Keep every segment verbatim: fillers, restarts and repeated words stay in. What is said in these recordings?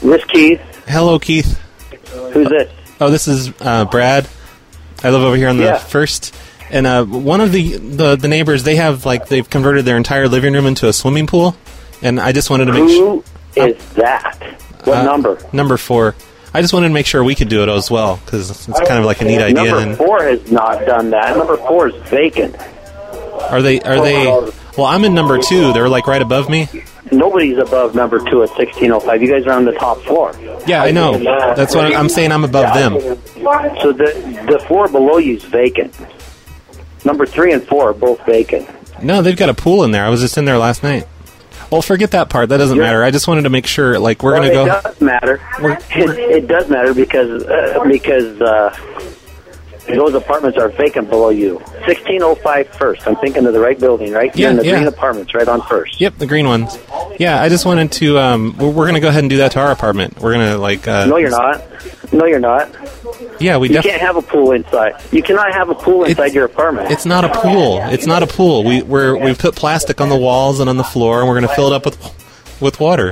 This Keith. Hello, Keith. Who's this? Oh, this is uh, Brad. I live over here on the yeah. first. And uh, one of the, the, the neighbors, they have, like, they've converted their entire living room into a swimming pool. And I just wanted to make sure... Who is that? What uh, number? Number four. I just wanted to make sure we could do it as well, because it's kind of like a neat idea. Number and four has not done that. Number four is vacant. Are they... Are they? Well, I'm in number two. They're, like, right above me. Nobody's above number two at sixteen oh five. You guys are on the top floor. Yeah, I know. That's what I'm saying. I'm above them. So the the floor below you is vacant. Number three and four are both vacant. No, they've got a pool in there. I was just in there last night. Well, forget that part. That doesn't You're, matter. I just wanted to make sure, like, we're well, going to go... It does matter. We're, we're, it, it does matter because uh, because uh, those apartments are vacant below you. sixteen oh five First. I'm thinking of the right building, right? Yeah, You're in the yeah. green apartments right on First. Yep, the green ones. Yeah, I just wanted to... Um, we're we're going to go ahead and do that to our apartment. We're going to, like... Uh, no, you're not. No, you're not. Yeah, we You def- can't have a pool inside. You cannot have a pool inside it's, your apartment. It's not a pool. It's not a pool. We we're we've put plastic on the walls and on the floor, and we're going to fill it up with with water.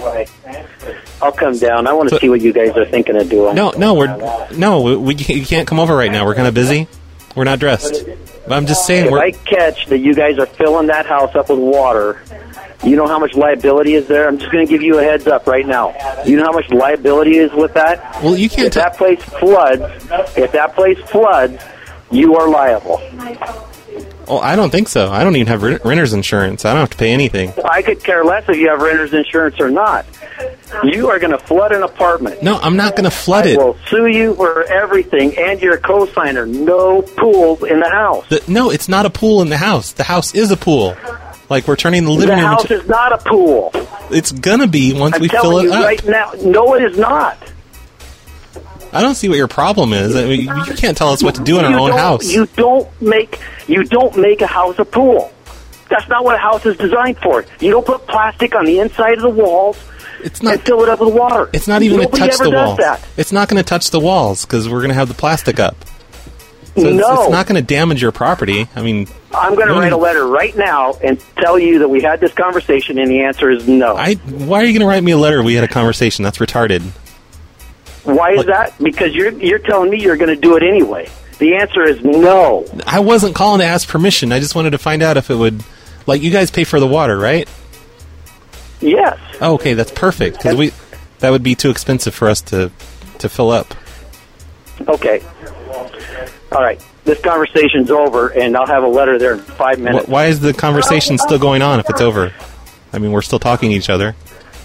I'll come down. I want to so, see what you guys are thinking of doing. No, no, we're no, we, we you can't come over right now. We're kind of busy. We're not dressed. But I'm just saying. If we're, I catch that you guys are filling that house up with water, you know how much liability is there? I'm just going to give you a heads up right now. You know how much liability is with that? Well, you can't. If that place floods, if that place floods, you are liable. Oh, I don't think so. I don't even have renter's insurance. I don't have to pay anything. I could care less if you have renter's insurance or not. You are going to flood an apartment. No, I'm not going to flood it. I will sue you for everything, and you're a co-signer. No pools in the house. The, no, it's not a pool in the house. The house is a pool. Like, we're turning the living the room into... The house is not a pool. It's going to be once I'm we fill it you up. right now. No, it is not. I don't see what your problem is. I mean, you can't tell us what to do in our you own don't, house. You don't make you don't make a house a pool. That's not what a house is designed for. You don't put plastic on the inside of the walls it's not, and fill it up with water. It's not even going to touch the walls. That. It's not going to touch the walls because we're going to have the plastic up. So no. It's, it's not going to damage your property. I mean... I'm going to write a letter right now and tell you that we had this conversation, and the answer is no. I, why are you going to write me a letter? We had a conversation. That's retarded. Why is that? Because you're you're telling me you're going to do it anyway. The answer is no. I wasn't calling to ask permission. I just wanted to find out if it would... Like, you guys pay for the water, right? Yes. Oh, okay, that's perfect. Because we that would be too expensive for us to, to fill up. Okay. All right. This conversation's over, and I'll have a letter there in five minutes. Why is the conversation still going on if it's over? I mean, we're still talking to each other.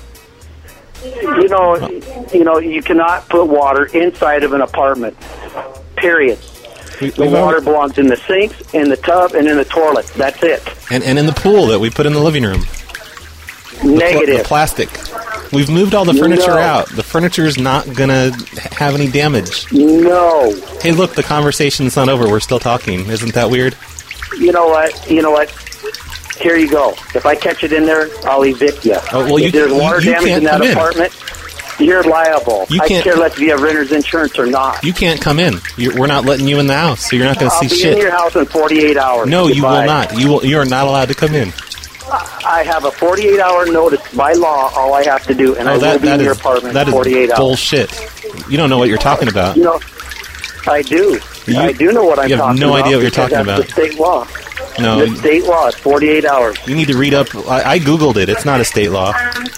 You know, you know, you cannot put water inside of an apartment. Period. We, the water already... belongs in the sinks, in the tub, and in the toilet. That's it. And and in the pool that we put in the living room. Negative. The, pl- the plastic. We've moved all the furniture no. out. The furniture is not going to have any damage. No. Hey, look, the conversation's not over. We're still talking. Isn't that weird? You know what? You know what? Here you go. If I catch it in there, I'll evict you. Oh, well, if you, there's water you, you damage in that in. apartment, you're liable. You I can't, care less if you have renter's insurance or not. You can't come in. You're, we're not letting you in the house, so you're not going to see I'll be shit. in your house in forty-eight hours. No, Goodbye. you will not. You will. You are not allowed to come in. I have a forty-eight hour notice by law. All I have to do, and oh, I that, will be that in your is, apartment that in forty-eight is hours. Bullshit. You don't know what you're talking about. You know, I do. You, I do know what I'm talking about. You have no about idea what you're talking that's about. The state law. No, the state law is forty-eight hours. You need to read up. I, I Googled it. It's not a state law.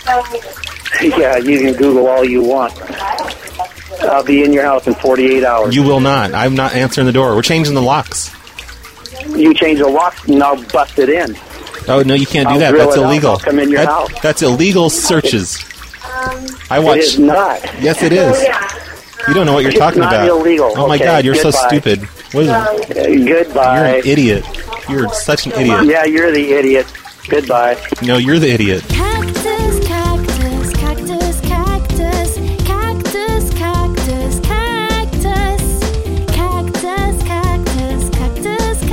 Yeah, you can Google all you want. I'll be in your house in forty-eight hours. You will not. I'm not answering the door. We're changing the locks. You change the locks, and I'll bust it in. Oh, no, you can't do I'll that. drill That's it illegal. Out, I'll come in your that, house. That's illegal searches. I watch. It is not. Yes, it is. You don't know what you're it's talking not about. Illegal. Oh, my okay, God, you're goodbye. so stupid. What is it? Goodbye. You're an idiot. You're such an idiot. Yeah, you're the idiot. Goodbye. No, you're the idiot. Cactus, cactus, cactus, cactus, cactus, cactus, cactus, cactus, cactus, cactus,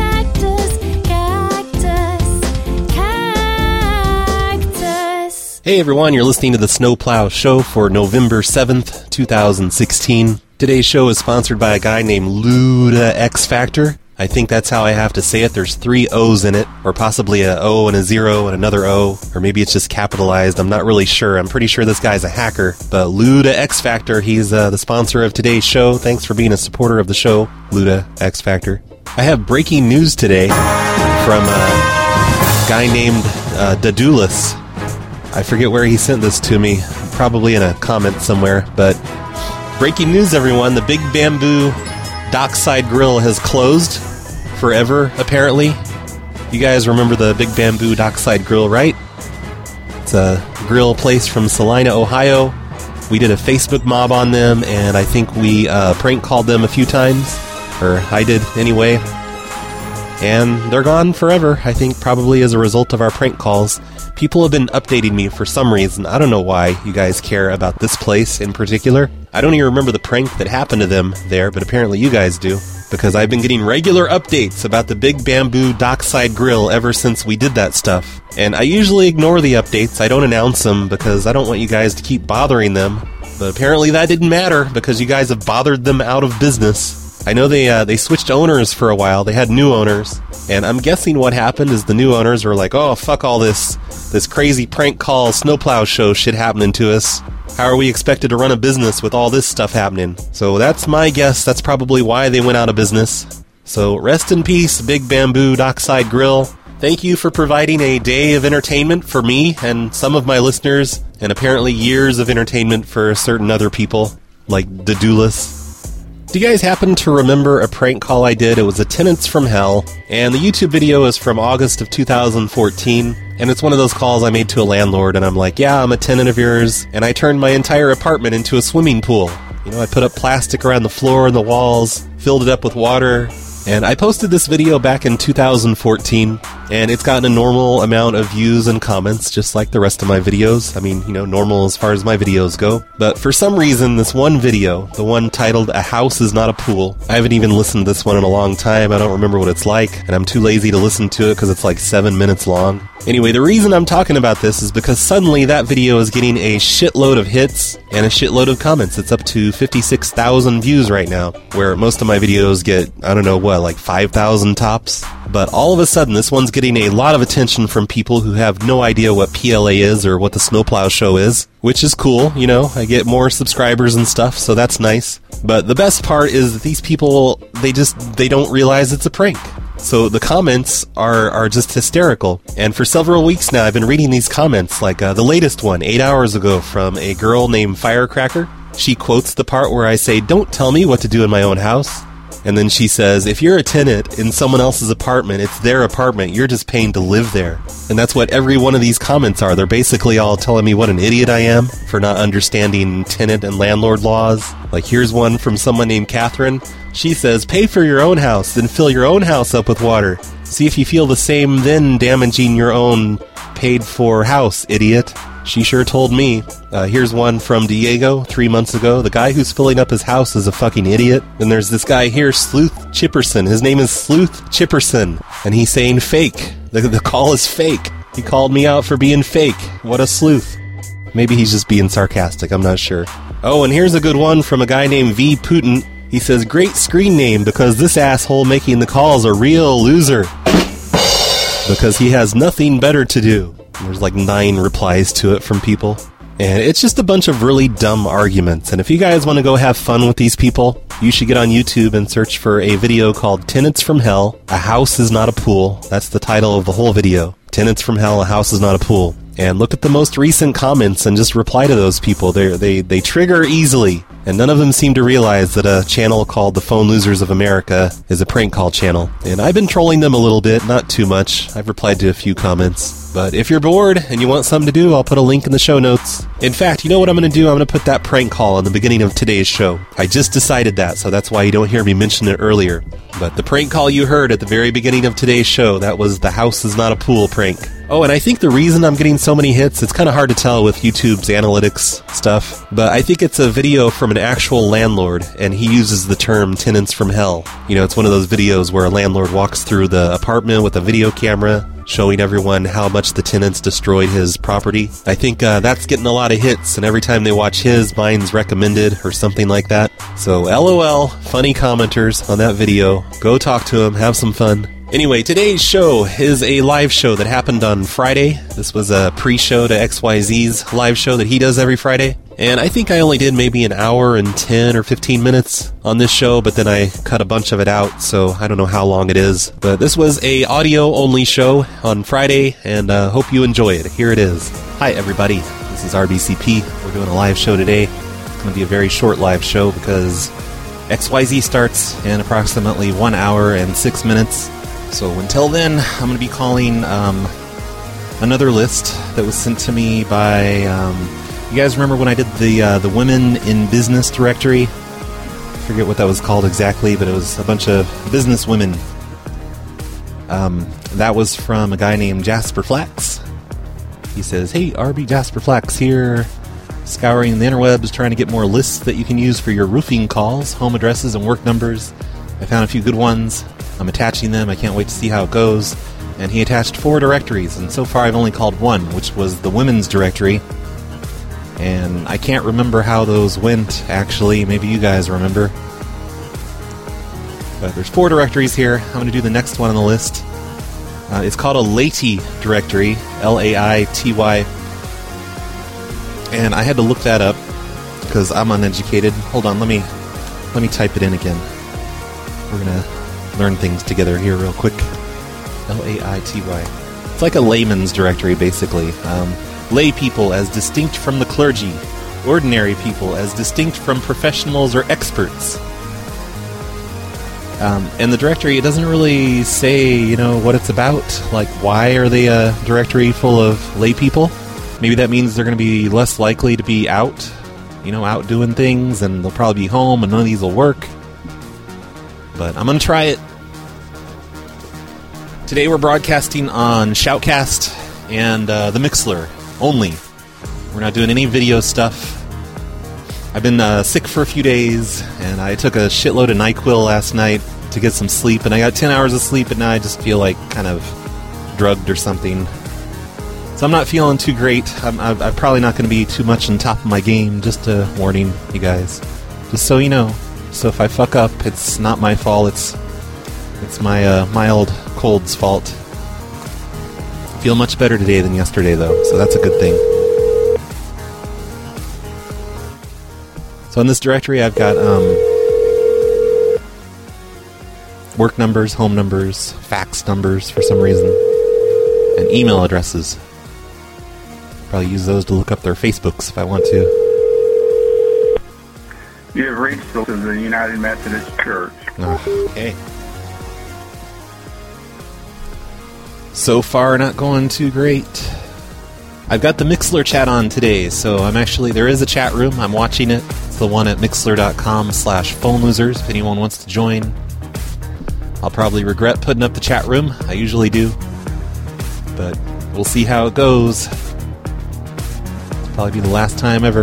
cactus, cactus, cactus. Hey everyone, you're listening to the Snowplow Show for November seventh, twenty sixteen. Today's show is sponsored by a guy named Luda X Factor. I think that's how I have to say it. There's three O's in it, or possibly a O and a zero and another O, or maybe it's just capitalized. I'm not really sure. I'm pretty sure this guy's a hacker. But Luda X Factor, he's uh, the sponsor of today's show. Thanks for being a supporter of the show, Luda X Factor. I have breaking news today from a guy named uh, Dadulis. I forget where he sent this to me, probably in a comment somewhere, but breaking news, everyone. The Big Bamboo Dockside Grill has closed forever, apparently. You guys remember the Big Bamboo Dockside Grill, right? It's a grill place from Salina, Ohio. We did a Facebook mob on them, and I think we uh, prank called them a few times, or I did anyway. And they're gone forever, I think probably as a result of our prank calls. People have been updating me for some reason. I don't know why you guys care about this place in particular. I don't even remember the prank that happened to them there, but apparently you guys do. Because I've been getting regular updates about the Big Bamboo Dockside Grill ever since we did that stuff. And I usually ignore the updates. I don't announce them because I don't want you guys to keep bothering them. But apparently that didn't matter because you guys have bothered them out of business. I know they uh, they switched owners for a while. They had new owners. And I'm guessing what happened is the new owners were like, oh, fuck all this, this crazy prank call snowplow show shit happening to us. How are we expected to run a business with all this stuff happening? So that's my guess. That's probably why they went out of business. So rest in peace, Big Bamboo Dockside Grill. Thank you for providing a day of entertainment for me and some of my listeners, and apparently years of entertainment for certain other people, like Dadulis. Do you guys happen to remember a prank call I did? It was a Tenants from Hell, and the YouTube video is from August of two thousand fourteen, and it's one of those calls I made to a landlord, and I'm like, yeah, I'm a tenant of yours, and I turned my entire apartment into a swimming pool. You know, I put up plastic around the floor and the walls, filled it up with water, and I posted this video back in two thousand fourteen, and it's gotten a normal amount of views and comments, just like the rest of my videos. I mean, you know, normal as far as my videos go. But for some reason, this one video, the one titled A House is Not a Pool, I haven't even listened to this one in a long time. I don't remember what it's like, and I'm too lazy to listen to it because it's like seven minutes long. Anyway, the reason I'm talking about this is because suddenly that video is getting a shitload of hits and a shitload of comments. It's up to fifty-six thousand views right now, where most of my videos get, I don't know what, like five thousand tops. But all of a sudden, this one's getting a lot of attention from people who have no idea what P L A is or what the Snowplow Show is, which is cool, you know, I get more subscribers and stuff, so that's nice. But the best part is that these people, they just, they don't realize it's a prank. So the comments are, are just hysterical. And for several weeks now, I've been reading these comments, like uh, the latest one, eight hours ago, from a girl named Firecracker. She quotes the part where I say, "Don't tell me what to do in my own house." And then she says, if you're a tenant in someone else's apartment, it's their apartment, you're just paying to live there. And that's what every one of these comments are. They're basically all telling me what an idiot I am for not understanding tenant and landlord laws. Like, here's one from someone named Catherine. She says, pay for your own house, then fill your own house up with water. See if you feel the same then damaging your own paid-for house, idiot. She sure told me. Uh, here's one from Diego, three months ago. The guy who's filling up his house is a fucking idiot. Then there's this guy here, Sleuth Chipperson. His name is Sleuth Chipperson. And he's saying fake. The, the call is fake. He called me out for being fake. What a sleuth. Maybe he's just being sarcastic, I'm not sure. Oh, and here's a good one from a guy named V. Putin. He says, great screen name because this asshole making the call's a real loser. Because he has nothing better to do. There's like nine replies to it from people. And it's just a bunch of really dumb arguments. And if you guys want to go have fun with these people, you should get on YouTube and search for a video called Tenants from Hell, A House is Not a Pool. That's the title of the whole video. Tenants from Hell, A House is Not a Pool. And look at the most recent comments and just reply to those people. They they they trigger easily. And none of them seem to realize that a channel called The Phone Losers of America is a prank call channel. And I've been trolling them a little bit, not too much. I've replied to a few comments. But if you're bored and you want something to do, I'll put a link in the show notes. In fact, you know what I'm going to do? I'm going to put that prank call in the beginning of today's show. I just decided that, so that's why you don't hear me mention it earlier. But the prank call you heard at the very beginning of today's show, that was the House is Not a Pool prank. Oh, and I think the reason I'm getting so many hits, it's kind of hard to tell with YouTube's analytics stuff, but I think it's a video from an actual landlord, and he uses the term tenants from hell. You know, it's one of those videos where a landlord walks through the apartment with a video camera, showing everyone how much the tenants destroyed his property. I think uh, that's getting a lot of hits, and every time they watch his, mine's recommended or something like that. So LOL, funny commenters on that video. Go talk to him, have some fun. Anyway, today's show is a live show that happened on Friday. This was a pre-show to X Y Z's live show that he does every Friday. And I think I only did maybe an hour and ten or fifteen minutes on this show, but then I cut a bunch of it out, so I don't know how long it is. But this was a audio-only show on Friday, and uh, hope you enjoy it. Here it is. Hi, everybody. This is R B C P. We're doing a live show today. It's going to be a very short live show because X Y Z starts in approximately one hour and six minutes. So until then, I'm going to be calling um, another list that was sent to me by... Um, you guys remember when I did the uh, the Women in Business directory? I forget what that was called exactly, but it was a bunch of business women. Um, that was from a guy named Jasper Flax. He says, "Hey, R B Jasper Flax here, scouring the interwebs, trying to get more lists that you can use for your roofing calls, home addresses, and work numbers. I found a few good ones. I'm attaching them. I can't wait to see how it goes." And he attached four directories, and so far I've only called one, which was the women's directory. And I can't remember how those went, actually. Maybe you guys remember. But there's four directories here. I'm going to do the next one on the list. Uh, it's called a Laity directory, L A I T Y. And I had to look that up because I'm uneducated. Hold on, let me let me type it in again. We're going to learn things together here real quick. L A I T Y. It's like a layman's directory, basically. Um, lay people as distinct from the clergy. Ordinary people as distinct from professionals or experts. Um, and the directory, it doesn't really say, you know, what it's about. Like, why are they a directory full of lay people? Maybe that means they're going to be less likely to be out, you know, out doing things, and they'll probably be home, and none of these will work. But I'm going to try it. Today we're broadcasting on Shoutcast and uh, the Mixler only. We're not doing any video stuff. I've been uh, sick for a few days, and I took a shitload of NyQuil last night to get some sleep, and I got ten hours of sleep, and now I just feel like kind of drugged or something. So I'm not feeling too great. I'm, I'm, I'm probably not going to be too much on top of my game, just a warning, you guys. Just so you know. So if I fuck up, it's not my fault, it's it's my uh, mild cold's fault. I feel much better today than yesterday, though, so that's a good thing. So in this directory, I've got um, work numbers, home numbers, fax numbers for some reason, and email addresses. Probably use those to look up their Facebooks if I want to. You have reached the United Methodist Church. Oh, okay. So far, not going too great. I've got the Mixler chat on today, so I'm actually, there is a chat room. I'm watching it. It's the one at mixler.com slash phone losers if anyone wants to join. I'll probably regret putting up the chat room. I usually do. But we'll see how it goes. It'll probably be the last time ever.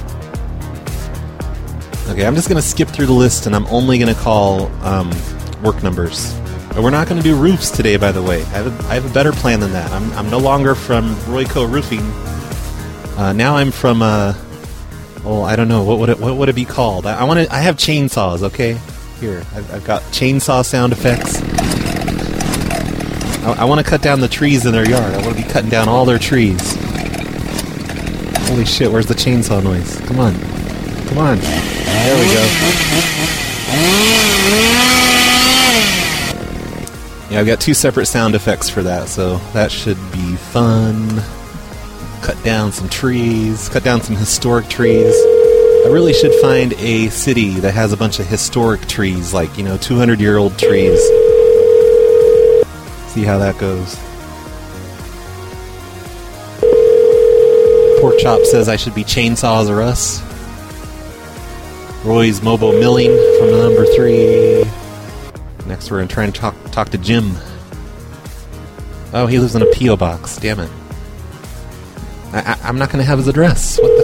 Okay, I'm just going to skip through the list, and I'm only going to call um, work numbers. But we're not going to do roofs today, by the way. I have a, I have a better plan than that. I'm, I'm no longer from Royco Roofing. Uh, now I'm from, uh, well, I don't know, what would it, what would it be called? I, I want to. I have chainsaws, okay? Here, I've, I've got chainsaw sound effects. I, I want to cut down the trees in their yard. I want to be cutting down all their trees. Holy shit, where's the chainsaw noise? Come on. Come on. There we go. Yeah, I've got two separate sound effects for that, so that should be fun. Cut down some trees, cut down some historic trees. I really should find a city that has a bunch of historic trees, like, you know, two hundred year old trees. See how that goes. Pork Chop says I should be Chainsaws or Us. Roy's Mobo Milling from the number three. Next, we're going to try and talk talk to Jim. Oh, he lives in a P O box. Damn it. I, I, I'm not going to have his address. What the...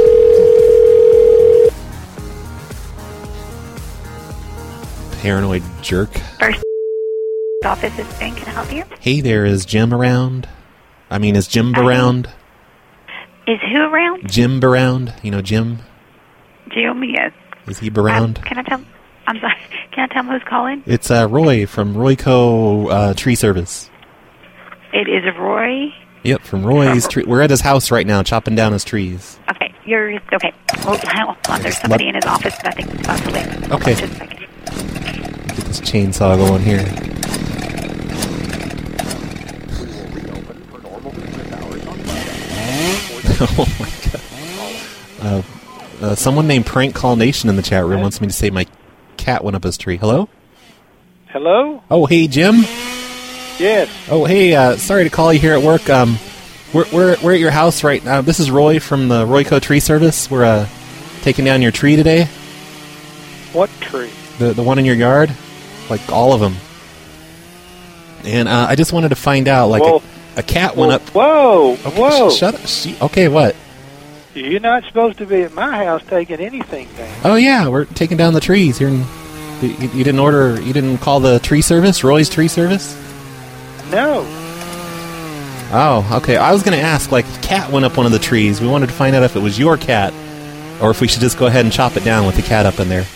Paranoid jerk. First office is Ben. Can I help you? Hey there, is Jim around? I mean, is Jim around? Is who around? Jim around? You know Jim? Jim, yes. Is he around? Um, can I tell? I'm sorry. Can I tell him who's calling? It's uh, Roy from Royco uh, Tree Service. It is Roy. Yep, from Roy's tree. We're at his house right now, chopping down his trees. Okay, you're okay. Hold hold on. There's somebody in his office that I think is about to leave. Hold Okay. on just a second. Get this chainsaw going here. Oh my god. Uh, uh, someone named Prank Call Nation in the chat room wants me to say my cat went up his tree. Hello? Hello? Oh, hey, Jim? Yes. Oh, hey, uh, sorry to call you here at work. Um, we're, we're, we're at your house right now. This is Roy from the Royco Tree Service. We're uh, taking down your tree today. What tree? The the one in your yard? Like, all of them. And uh, I just wanted to find out, like, a, a cat went up... Whoa, Okay, whoa. sh- shut up. She, okay, what? You're not supposed to be at my house taking anything down. Oh, yeah, we're taking down the trees here in... You, you didn't order... You didn't call the tree service? Roy's Tree Service? No. Oh, okay. I was going to ask, like, a cat went up one of the trees. We wanted to find out if it was your cat, or if we should just go ahead and chop it down with the cat up in there.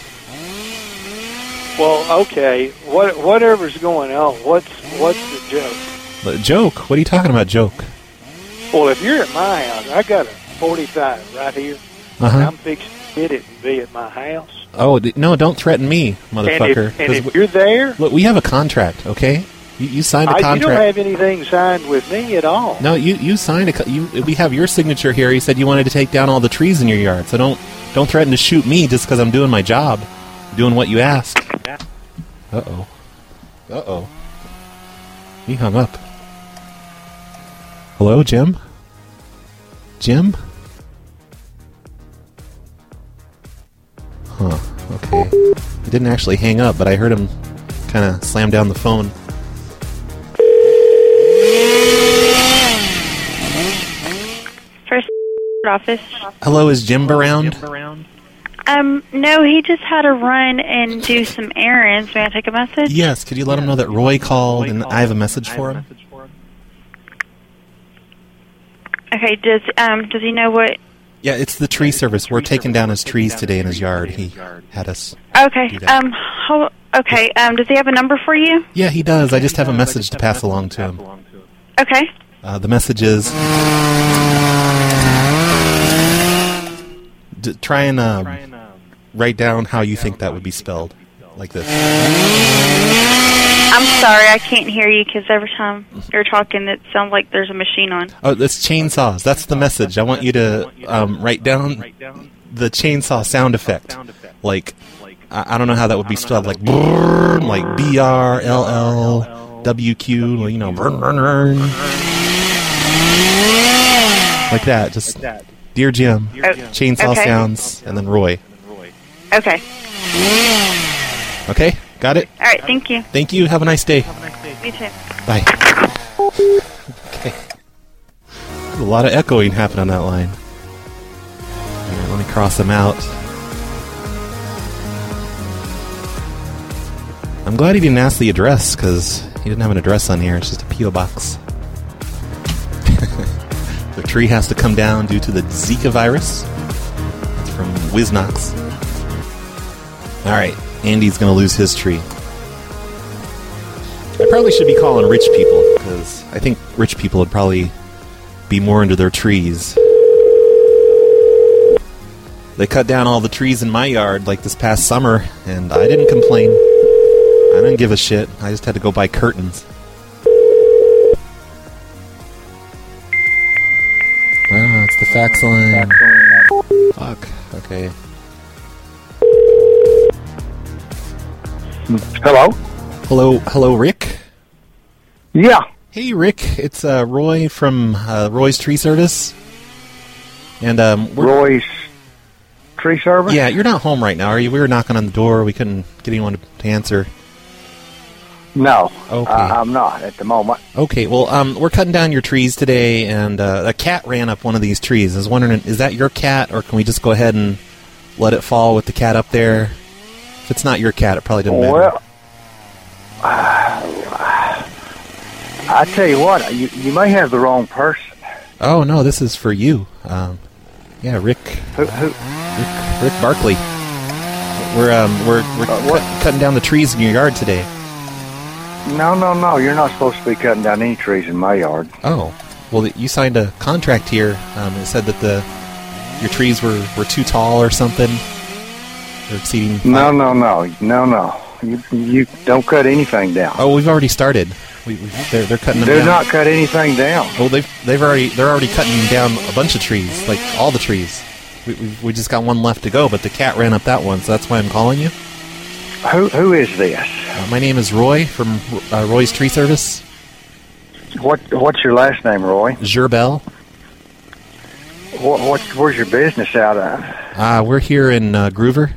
Well, okay. What whatever's going on? What's what's the joke? But joke? What are you talking about, joke? Well, if you're at my house, I got a forty-five right here. Uh-huh. And I'm fixing to get it and be at my house. Oh, d- no, don't threaten me, motherfucker. And if, and 'Cause if w- you're there, Look, we have a contract, okay? You, you signed a I, you contract. don't have anything signed with me at all. No, you you signed a. Co- you, we have your signature here. You said you wanted to take down all the trees in your yard, so don't don't threaten to shoot me just because I'm doing my job, doing what you asked. Uh oh. Uh oh. He hung up. Hello, Jim. Jim. Huh. Okay. He didn't actually hang up, but I heard him kind of slam down the phone. First office. Hello, is Jim around? Um, no, he just had to run and do some errands. May I take a message? Yes, could you let him know that Roy called and I have a message for him? Okay. Does um does he know what? Yeah, it's the tree service. We're taking down his trees today in his yard. He had us. Okay. do that. Um. Hold, okay. Um. Does he have a number for you? Yeah, he does. I just have a message to pass along to him. Okay. Uh, the message is... D- try and um, write down how you think that would be spelled. Like this. I'm sorry, I can't hear you because every time you're talking, it sounds like there's a machine on. Oh, that's chainsaws. That's the message. I want you to um, write down the chainsaw sound effect. Like, I, I don't know how that would be spelled. Like, brrr, like B R L L W Q, you know, brrr, brrr, brrr. Like that. Just, Dear Jim, chainsaw okay. sounds, and then Roy. Okay. Okay? Got it? All right, thank you. Thank you. Have a nice day. You too. Bye. Okay. There's a lot of echoing happened on that line. Here, let me cross them out. I'm glad he didn't ask the address, because he didn't have an address on here. It's just a P O box. The tree has to come down due to the Zika virus. It's from Wiznox. Alright, Andy's going to lose his tree. I probably should be calling rich people, because I think rich people would probably be more into their trees. They cut down all the trees in my yard like this past summer, and I didn't complain. I didn't give a shit. I just had to go buy curtains. Oh, it's the fax line. Fuck. Okay. Hello? Hello, hello, Rick? Yeah. Hey, Rick. It's uh, Roy from uh, Roy's Tree Service. And um, we're... Roy's Tree Service? Yeah, you're not home right now, are you? We were knocking on the door. We couldn't get anyone to answer. No, Okay. I, I'm not at the moment. Okay, well, um, we're cutting down your trees today, and uh, a cat ran up one of these trees. I was wondering, is that your cat, or can we just go ahead and let it fall with the cat up there? If it's not your cat, it probably doesn't matter. Well, uh, I tell you what, you, you may have the wrong person. Oh, no, this is for you. Um, yeah, Rick, Who, who, Rick, Rick Barkley. We're um, we're we're Uh, what? cut, cutting down the trees in your yard today. no, no, no, you're not supposed to be cutting down any trees in my yard. Oh, well, you signed a contract here. Um, it said that the your trees were, were too tall or something. They're exceeding. No, no, no, no, no. You, you don't cut anything down. Oh, we've already started. We, we, they're they're cutting them Do down. not cut anything down. Well, they've they've already they're already cutting down a bunch of trees, like all the trees. We we, we just got one left to go, but the cat ran up that one, so that's why I'm calling you. Who, who is this? Uh, my name is Roy from uh, Roy's Tree Service. What, what's your last name, Roy? Gerbel. What, what, where's your business out of? Uh, we're here in uh, Groover.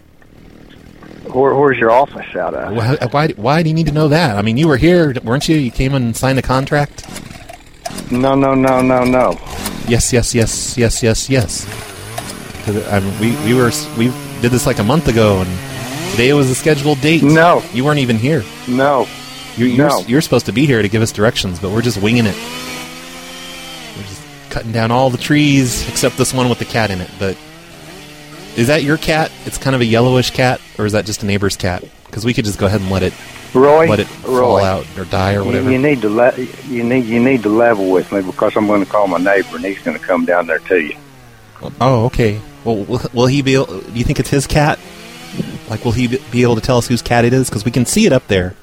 Where, where's your office out of? Why, why why do you need to know that? I mean, you were here, weren't you? You came and signed a contract. No, no, no, no, no. Yes, yes, yes, yes, yes, yes. 'Cause, I mean, we we were we did this like a month ago, and today was the scheduled date. No. You weren't even here. No. You, you're, No. you're supposed to be here to give us directions, but we're just winging it. We're just cutting down all the trees except this one with the cat in it. But is that your cat? It's kind of a yellowish cat, or is that just a neighbor's cat? Because we could just go ahead and let it Roy, let it fall Roy, out or die or you, whatever. you need to le- you need you need to level with me because I'm going to call my neighbor and he's going to come down there to you. Oh, okay. Well, will, will he be? Able, do you think it's his cat? Like, will he be able to tell us whose cat it is? Because we can see it up there.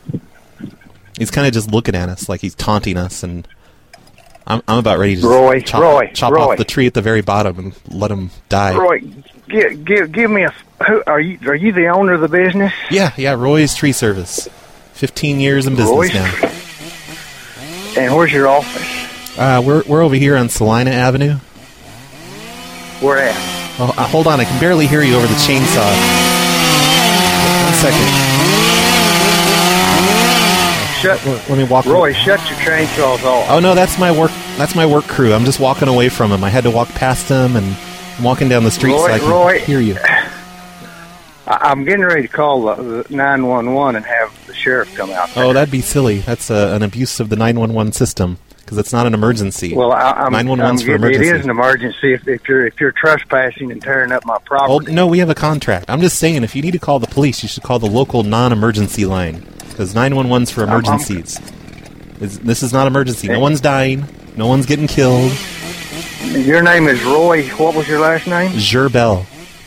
He's kind of just looking at us like he's taunting us, and I'm, I'm about ready to just Roy, chop, Roy, chop Roy. off the tree at the very bottom and let him die. Roy, give give give me a. Who, are you are you the owner of the business? Yeah, yeah, Roy's Tree Service. Fifteen years in business Roy's? now. And where's your office? Uh, we're we're over here on Salina Avenue. Where at? Oh, uh, hold on, I can barely hear you over the chainsaw. One second. Shut, Let, let me walk. Roy, shut your chainsaws off. Oh no, that's my work. That's my work crew. I'm just walking away from him. I had to walk past him, and I'm walking down the street Roy, so I can Roy. hear you. I, I'm getting ready to call the, the nine one one and have the sheriff come out there. Oh, that'd be silly. That's uh, an abuse of the nine one one system because it's not an emergency. Well, I, I'm, nine one one's I'm for getting- emergency. It is an emergency if, if you're if you're trespassing and tearing up my Oh property. no, we have a contract. I'm just saying, if you need to call the police, you should call the local non-emergency line because nine one one's for I'm- I'm- emergencies. It's, this is not emergency. No one's dying. No one's getting killed. Your name is Roy. What was your last name? Gerbel.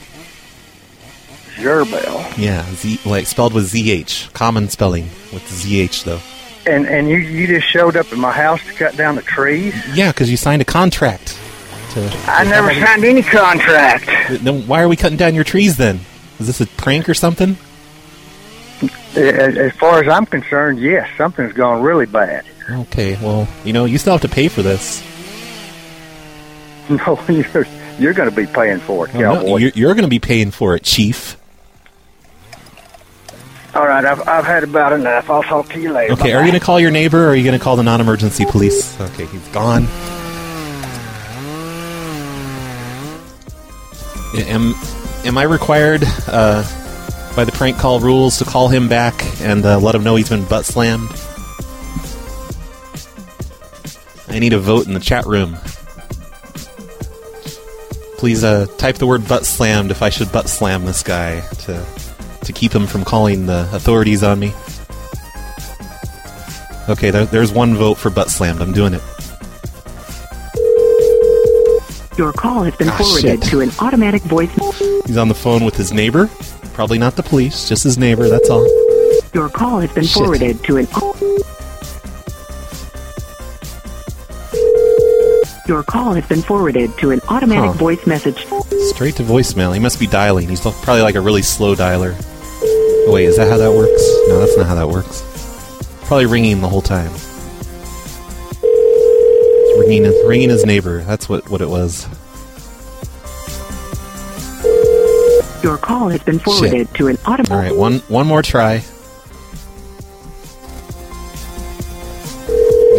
Gerbel. Yeah, Z, like spelled with Z H. Common spelling with Z H though. And and you you just showed up at my house to cut down the trees? Yeah, because you signed a contract. To, I never signed any contract. Then why are we cutting down your trees then? Is this a prank or something? As, as far as I'm concerned, yes, something's gone really bad. Okay, well, you know, you still have to pay for this. No, you're you're going to be paying for it, Oh, no, cowboy. you're you're going to be paying for it, Chief. All right, I've I've had about enough. I'll talk to you later. Okay, are you Bye-bye. going to call your neighbor or are you going to call the non-emergency police? Okay, he's gone. Am, am I required uh, by the prank call rules to call him back and uh, let him know he's been butt slammed? I need a vote in the chat room. Please uh, type the word butt slammed if I should butt slam this guy to to keep him from calling the authorities on me. Okay, there, there's one vote for butt slammed. I'm doing it. Your call has been Ah, forwarded shit. to an automatic voice. He's on the phone with his neighbor. Probably not the police, just his neighbor, that's all. Your call has been Shit. forwarded to an. Your call has been forwarded to an automatic Huh. voice message. Straight to voicemail. He must be dialing. He's probably like a really slow dialer. Oh, wait, is that how that works? No, that's not how that works. Probably ringing the whole time. It's ringing, ringing his neighbor. That's what, what it was. Your call has been forwarded to an automatic. All right, one one more try.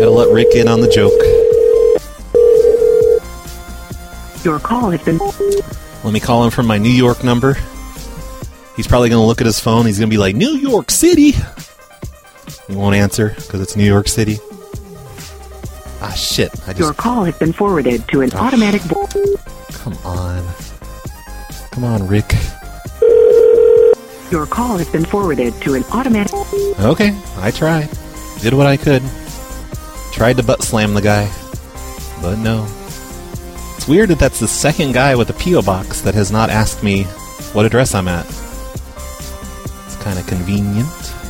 Gotta let Rick in on the joke. Your call has been... Let me call him from my New York number. He's probably going to look at his phone. He's going to be like, New York City! He won't answer because it's New York City. Ah, shit. I just... Your call has been forwarded to an Oh. automatic... Vo- Come on. Come on, Rick. Your call has been forwarded to an automatic... Okay, I tried. Did what I could. Tried to butt slam the guy. But no. It's weird that that's the second guy with a P O box that has not asked me what address I'm at. It's kind of convenient.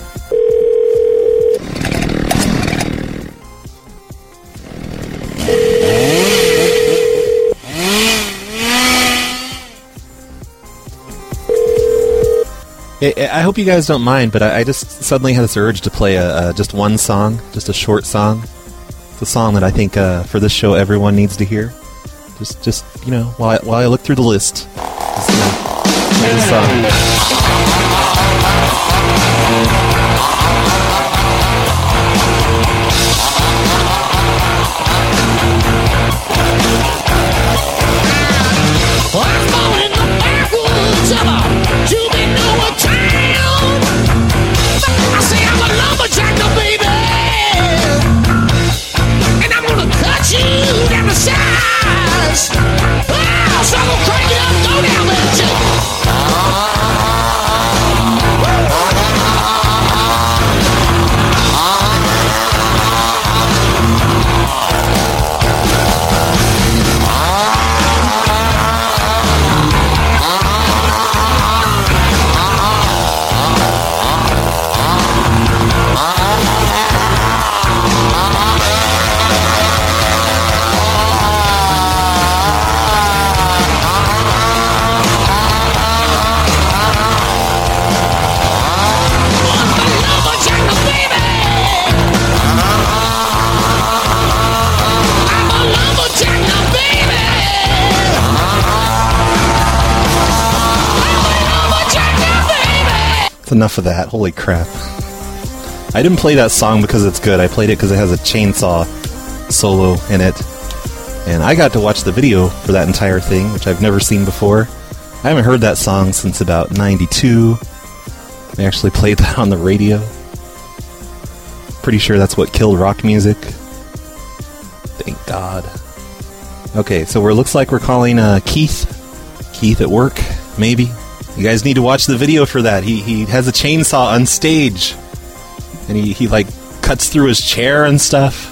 I I hope you guys don't mind, but I I just suddenly had this urge to play a, uh, just one song, just a short song. It's a song that I think uh, for this show everyone needs to hear. Just, just you know, while I, while I look through the list, just, you know, play the song. Enough of that. Holy crap. I didn't play that song because it's good. I played it because it has a chainsaw solo in it. And I got to watch the video for that entire thing, which I've never seen before. I haven't heard that song since about ninety-two. They actually played that on the radio. Pretty sure that's what killed rock music. Thank God. Okay, so it looks like we're calling uh, Keith. Keith at work, maybe. You guys need to watch the video for that. He he has a chainsaw on stage. And he, he like, cuts through his chair and stuff.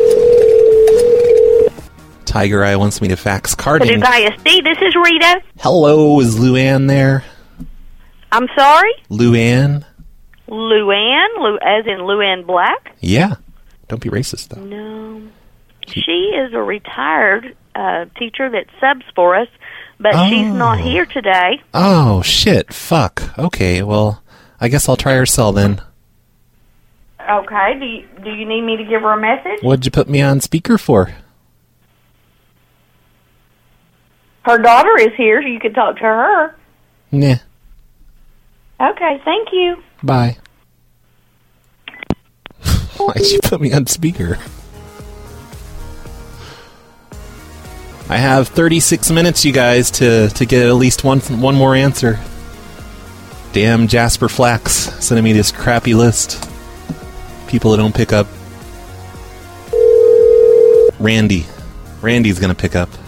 Tiger Eye wants me to fax carding. I S D, this is Rita. Hello, is Luann there? I'm sorry? Luann? Luann? Lu- as in Luann Black? Yeah. Don't be racist, though. No. She is a retired uh, teacher that subs for us, but Oh. she's not here today. Oh, shit. Fuck. Okay, well, I guess I'll try her cell then. Okay, do you, do you need me to give her a message? What'd you put me on speaker for? Her daughter is here, so you can talk to her. Nah. Okay, thank you. Bye. Why'd you put me on speaker? I have thirty-six minutes, you guys, to, to get at least one one more answer. Damn Jasper Flax sending me this crappy list. People that don't pick up. Randy. Randy's gonna pick up.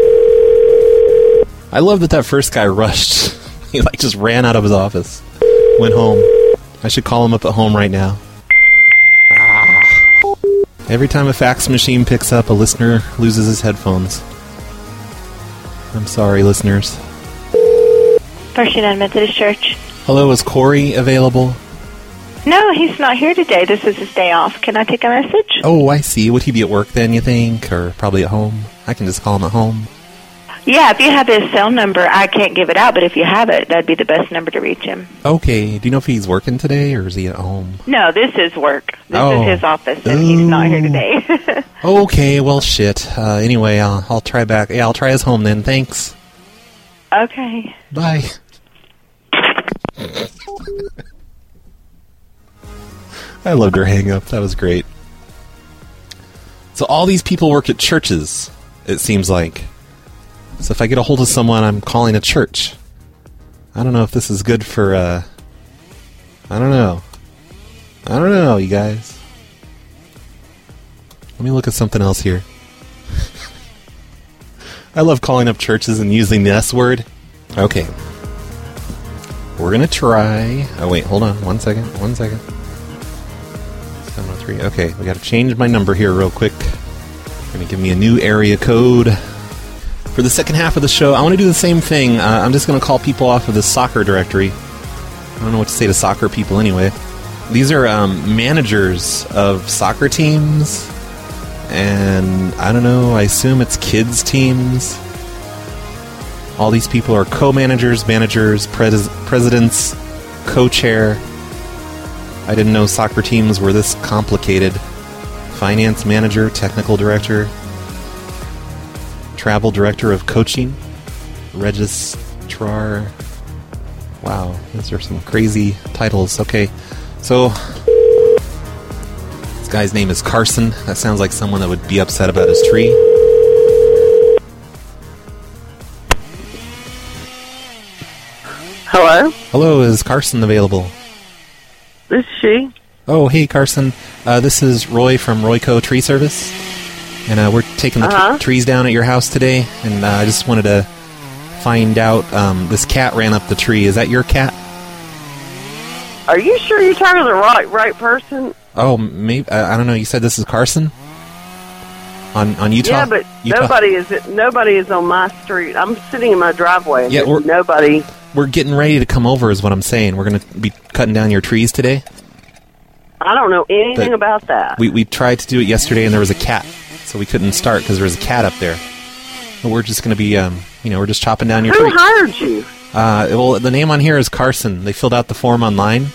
I love that that first guy rushed. He like just ran out of his office. Went home. I should call him up at home right now. Ah. Every time a fax machine picks up, a listener loses his headphones. I'm sorry, listeners. First United Methodist Church. Hello, is Corey available? No, he's not here today. This is his day off. Can I take a message? Oh, I see. Would he be at work then, you think? Or probably at home? I can just call him at home. Yeah, if you have his cell number, I can't give it out, but if you have it, that'd be the best number to reach him. Okay. Do you know if he's working today, or is he at home? No, this is work. This Oh. is his office, and he's not here today. Okay, well, shit. Uh, anyway, I'll, I'll try back. Yeah, I'll try his home then. Thanks. Okay. Bye. I loved her hang up. That was great. So all these people work at churches, it seems like. So if I get a hold of someone, I'm calling a church. I don't know if this is good for, uh... I don't know. I don't know, you guys. Let me look at something else here. I love calling up churches and using the S word. Okay. We're gonna try... Oh, wait, hold on. One second. One second. seven oh three. Okay, we gotta change my number here real quick. Gonna give me a new area code. For the second half of the show, I want to do the same thing. Uh, I'm just gonna call people off of the soccer directory. I don't know what to say to soccer people anyway. These are um, managers of soccer teams. And I don't know, I assume it's kids' teams. All these people are co-managers, managers, pres- presidents, co-chair. I didn't know soccer teams were this complicated. Finance manager, technical director, travel director of coaching, registrar. Wow, those are some crazy titles. Okay, so... This guy's name is Carson. That sounds like someone that would be upset about his tree. Hello? Hello, is Carson available? This is she. Oh, hey, Carson. Uh, this is Roy from Royco Tree Service. And uh, we're taking the Uh-huh. t- trees down at your house today. And uh, I just wanted to find out, um, this cat ran up the tree. Is that your cat? Are you sure you're talking to the right right person? Oh, maybe. Uh, I don't know. You said this is Carson? On on Utah? Yeah, but Utah? nobody is nobody is on my street. I'm sitting in my driveway. And Yeah, there's we're- nobody. We're getting ready to come over is what I'm saying. We're going to be cutting down your trees today. I don't know anything But about that. We we tried to do it yesterday and there was a cat. So we couldn't start because there was a cat up there. But we're just going to be, um, you know, we're just chopping down your Who tree. hired you? Uh, well, the name on here is Carson. They filled out the form online.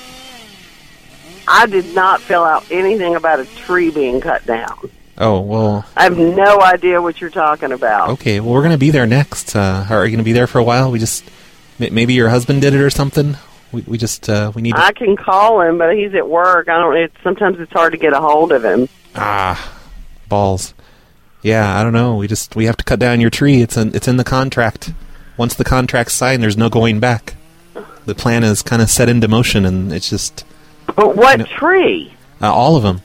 I did not fill out anything about a tree being cut down. Oh, well, I have no idea what you're talking about. okay. Well, we're going to be there next. Uh, are you going to be there for a while? We just, m- maybe your husband did it or something? We we just, uh, we need to... I can call him, but he's at work. I don't. It, sometimes it's hard to get a hold of him. Ah, balls. Yeah, I don't know. We just, we have to cut down your tree. It's in, it's in the contract. Once the contract's signed, there's no going back. The plan is kind of set into motion, and it's just... But what you know, tree? Uh, all of them.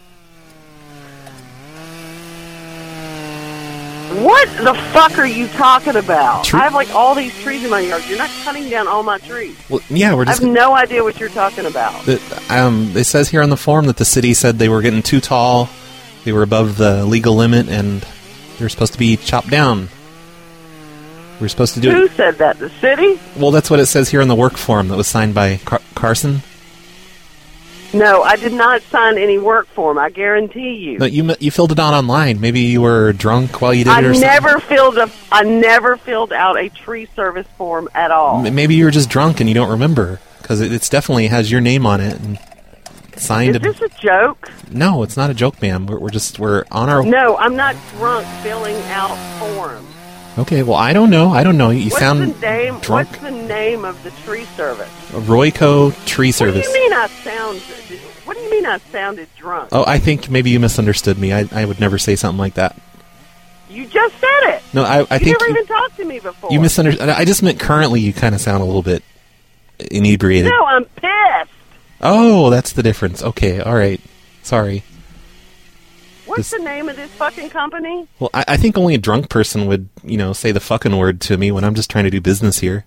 What the fuck are you talking about? Tree- I have like all these trees in my yard. You're not cutting down all my trees. Well, yeah, we're I just... have no idea what you're talking about. The, um, it says here on the form that the city said they were getting too tall, they were above the legal limit, and they were supposed to be chopped down. We were supposed to do Who it. said that? The city? Well, that's what it says here on the work form that was signed by Car- Carson. No, I did not sign any work form. I guarantee you. No, you m- you filled it out online. Maybe you were drunk while you did I it, or never filled a. I never filled out a tree service form at all. something. M- Maybe you were just drunk and you don't remember because it it's definitely has your name on it and signed. Is this a joke? No, it's not a joke, ma'am. We're, we're just we're on our. No, I'm not drunk filling out forms. Okay, well, I don't know. I don't know. You What's sound the name? drunk. What's the name of the tree service? Royco Tree Service. What do you mean I sound? What do you mean I sounded drunk? Oh, I think maybe you misunderstood me. I, I would never say something like that. You just said it. No, I, I you think never you, even talked to me before. you misunderstood. I just meant currently you kind of sound a little bit inebriated. No, I'm pissed. Oh, that's the difference. Okay, all right. Sorry. What's This- the name of this fucking company? Well, I, I think only a drunk person would, you know, say the fucking word to me when I'm just trying to do business here.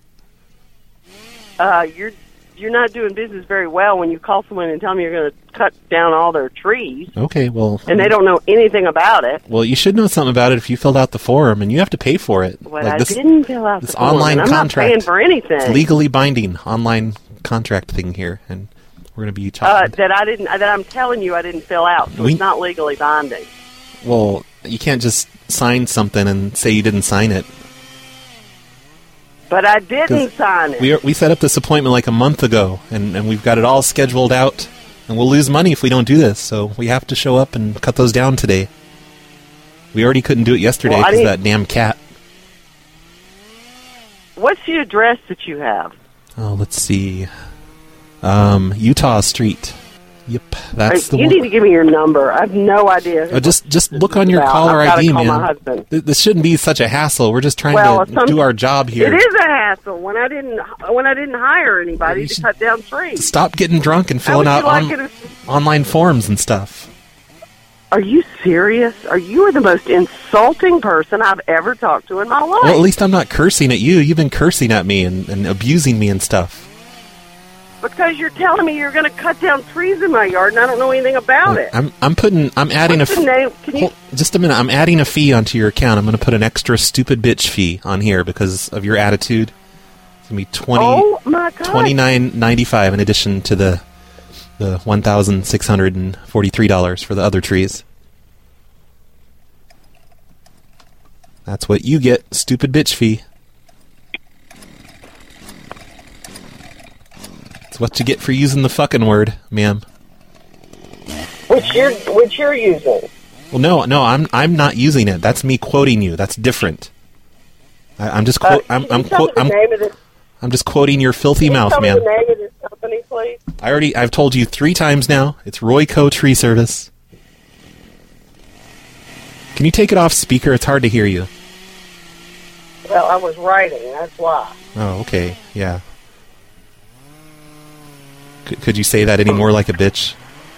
Uh, you're you're not doing business very well when you call someone and tell them you're going to cut down all their trees, Okay, well... and they don't know anything about it. Well, you should know something about it if you filled out the form, and you have to pay for it. Well, Like I this, didn't fill out this the form, online and I'm contract. not paying for anything. It's legally binding online contract thing here, and we're going to be uh, chopping. that I didn't. That I'm telling you, I didn't fill out. So We- it's not legally binding. Well, you can't just sign something and say you didn't sign it. But I didn't 'Cause sign it. We are, we set up this appointment like a month ago, and, and we've got it all scheduled out, and we'll lose money if we don't do this, so we have to show up and cut those down today. We already couldn't do it yesterday Well, I because of didn't- that damn cat. What's the address that you have? Oh, let's see. Um, Utah Street. Yep, that's the you one. need to give me your number. I have no idea. Uh, just just look on your about. caller I've gotta I D, call my man. husband. Th- This shouldn't be such a hassle. We're just trying Well, to some- do our job here. It is a hassle when I didn't when I didn't hire anybody to cut down trees. Stop getting drunk and How filling would out you like on- it if- online forms and stuff. Are you serious? Are you are the most insulting person I've ever talked to in my life? Well, at least I'm not cursing at you. You've been cursing at me and, and abusing me and stuff. Because you're telling me you're going to cut down trees in my yard, and I don't know anything about it. I'm I'm putting I'm adding What's a the name? Can you? Hold- just a minute. I'm adding a fee onto your account. I'm going to put an extra stupid bitch fee on here because of your attitude. It's going to be twenty Oh my God! twenty nine ninety five in addition to the the one thousand six hundred and forty three dollars for the other trees. That's what you get, stupid bitch fee. It's what you get for using the fucking word, ma'am. Which you're which you're using? Well, no, no, I'm I'm not using it. That's me quoting you. That's different. I, I'm just quote. Uh, I'm can I'm you tell quote. me the I'm, name of this? I'm just quoting your filthy Can you mouth, tell me ma'am. the name of this company, please? I already. I've told you three times now. It's Royco Tree Service. Can you take it off speaker? It's hard to hear you. Well, I was writing. That's why. Oh, okay. Yeah. Could, could you say that any more like a bitch?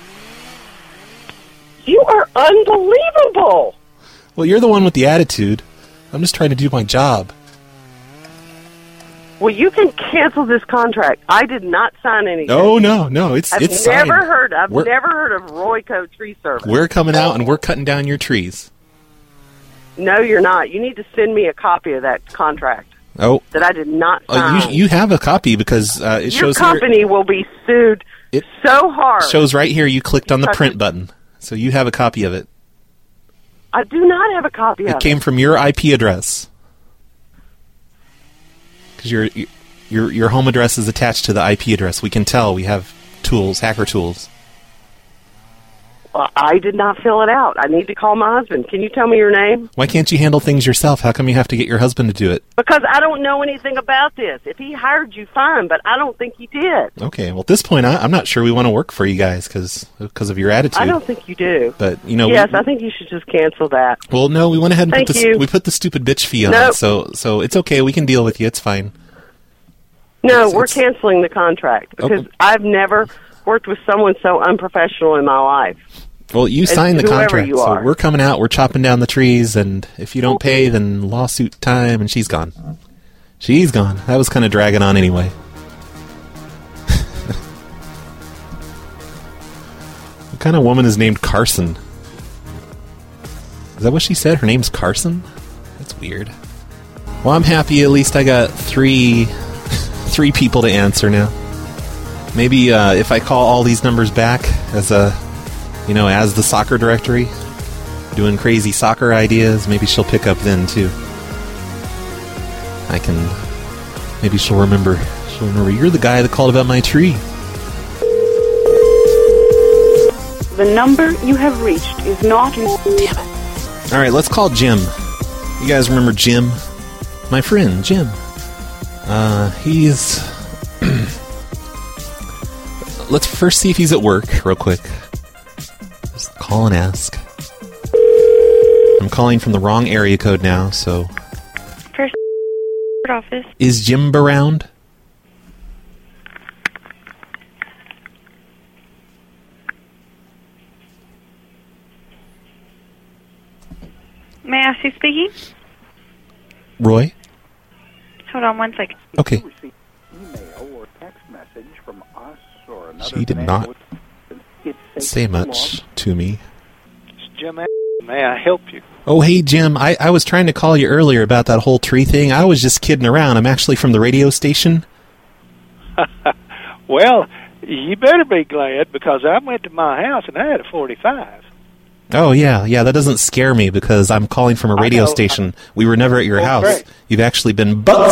You are unbelievable. Well, you're the one with the attitude. I'm just trying to do my job. Well, you can cancel this contract. I did not sign anything. Oh no, no, it's I've it's never signed. heard. I've We're- never heard of Royco Tree Service. We're coming out and we're cutting down your trees. No, you're not. You need to send me a copy of that contract Oh, that I did not uh, sign. you you have a copy because uh, it Your shows here, company will be sued It so hard. shows right here. You clicked on the Because- print button, so you have a copy of it. I do not have a copy of It it. came from your I P address because your your your home address is attached to the I P address. We can tell. We have tools, hacker tools. Well, I did not fill it out. I need to call my husband. Can you tell me your name? Why can't you handle things yourself? How come you have to get your husband to do it? Because I don't know anything about this. If he hired you, fine, but I don't think he did. Okay. Well, at this point, I, I'm not sure we want to work for you guys because of your attitude. I don't think you do. But you know, yes, we, I think you should just cancel that. well, no, we went ahead and Thank put the you. we put the stupid bitch fee on, Nope. so so it's okay. We can deal with you. It's fine. No, It's- we're it's- canceling the contract because Okay. I've never worked with someone so unprofessional in my life. Well, you As signed the whoever contract, you so are. we're coming out. We're chopping down the trees, and if you don't pay, then lawsuit time, and she's gone. She's gone. That was kind of dragging on anyway. What kind of woman is named Carson? Is that what she said? Her name's Carson? That's weird. Well, I'm happy. At least I got three, three people to answer now. Maybe uh, if I call all these numbers back as a, you know, as the soccer directory, doing crazy soccer ideas, maybe she'll pick up then too. I can. Maybe she'll remember. She'll remember. You're the guy that called about my tree. The number you have reached is not in... Damn it. All right, let's call Jim. You guys remember Jim? My friend, Jim. Uh, he's... Let's first see if he's at work, real quick. Just call and ask. I'm calling from the wrong area code now, so... First office. Is Jim around? May I ask who's speaking? Roy? Hold on one second. Okay. Email or text message from us or another She did not say much to me. It's Jim. May I help you? Oh, hey, Jim. I, I was trying to call you earlier about that whole tree thing. I was just kidding around. I'm actually from the radio station. Well, you better be glad because I went to my house and I had a forty-five. Oh, yeah. Yeah, that doesn't scare me because I'm calling from a radio know. station. We were never at your Oh, house. great. You've actually been butt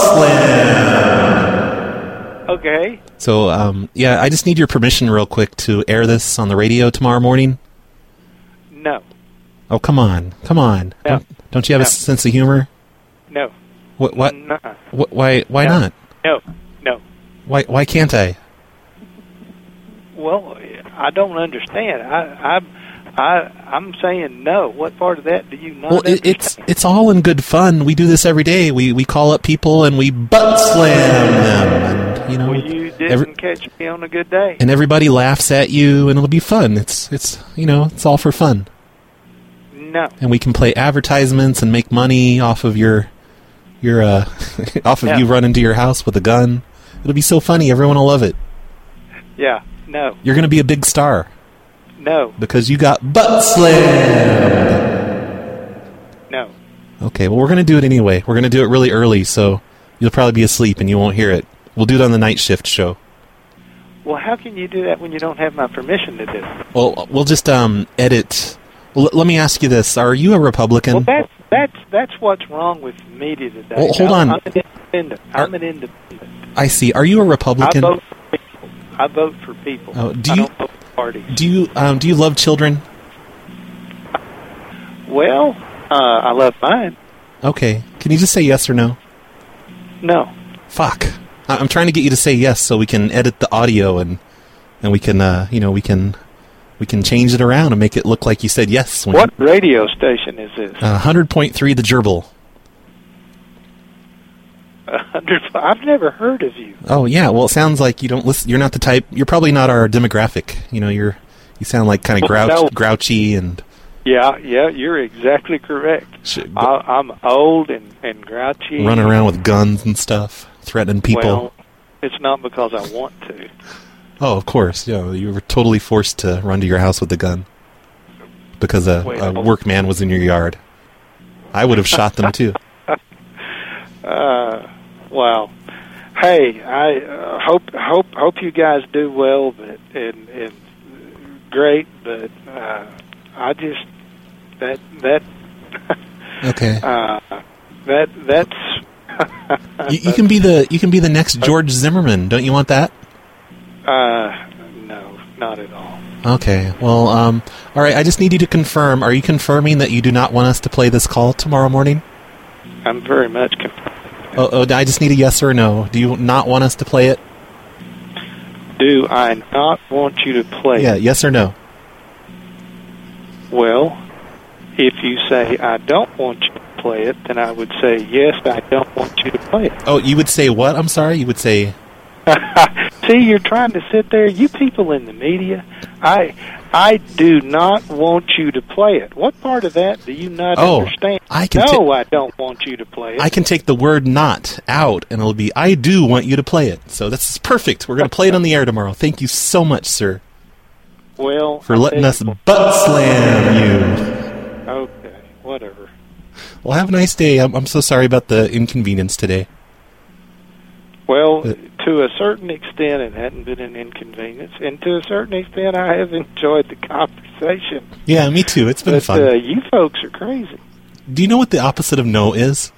slammed. Okay. So, um, yeah, I just need your permission real quick to air this on the radio tomorrow morning. No. Oh, come on. Come on. No. Don't, don't you have No. a sense of humor? No. What? What? Nuh-uh. What why? Why No. not? No. No. Why? Why can't I? well, I don't understand. I, I, I, I'm saying no. What part of that do you not Well, it, understand? it's it's all in good fun. We do this every day. We we call up people and we butt slam them, and you know, Well, you didn't every- catch me on a good day. and everybody laughs at you, and it'll be fun. It's it's you know, it's all for fun. No. And we can play advertisements and make money off of your your uh off of Yeah. you running to your house with a gun. It'll be so funny. Everyone will love it. Yeah. No. You're going to be a big star No. because you got butt slammed. No. Okay, well, we're going to do it anyway. We're going to do it really early, so you'll probably be asleep and you won't hear it. We'll do it on the night shift show. Well, how can you do that when you don't have my permission to do it? Well, we'll just um edit. Well, let me ask you this: are you a Republican? Well, that's that's that's what's wrong with media today. Well, hold I'm, on. I'm an independent. I'm an independent. I see. Are you a I Republican? vote for people. I vote for people. Oh, do I you don't vote for parties. do you um do you love children? Well, uh, I love mine. Okay. Can you just say yes or no? No. Fuck. I- I'm trying to get you to say yes so we can edit the audio and and we can uh you know we can we can change it around and make it look like you said yes. When What radio station is this? Uh, one hundred point three The Gerbil. A hundred. I've never heard of you. Oh yeah, well it sounds like you don't listen. You're not the type. You're probably not our demographic. You know, you're you sound like kind of Well, grouch, no. grouchy and Yeah, yeah, you're exactly correct. I, I'm old and, and grouchy. running around with guns and stuff, threatening people. Well, it's not because I want to. Oh, of course. You know, you were totally forced to run to your house with a gun because a, a Well. workman was in your yard. I would have shot them too. Uh, well, hey, I uh, hope hope hope you guys do well, but and and great, but uh, I just that that Okay. uh, that that's You, you can be the you can be the next George Zimmerman. Don't you want that? uh, no, not at all. Okay. Well, um, all right. I just need you to confirm. Are you confirming that you do not want us to play this call tomorrow morning? I'm very much. Con- Oh, oh, I just need a yes or a no. Do you not want us to play it? do I not want you to play? Yeah, it? yes or no. Well, if you say I don't want you to play it, then I would say yes, I don't want you to play it. Oh, you would say what? I'm sorry. You would say. See, you're trying to sit there. You people in the media, I, I do not want you to play it. What part of that do you not Oh, understand? I can no, ta- I don't want you to play it. I can take the word "not" out, and it'll be I do want you to play it. So that's perfect. We're going to play it on the air tomorrow. Thank you so much, sir, well, for I'll letting tell us you- butt slam you. Okay, whatever. Well, have a nice day. I'm, I'm so sorry about the inconvenience today. Well, to a certain extent, it hadn't been an inconvenience, and to a certain extent, I have enjoyed the conversation. Yeah, me too. It's been but, fun. Uh, you folks are crazy. Do you know what the opposite of no is?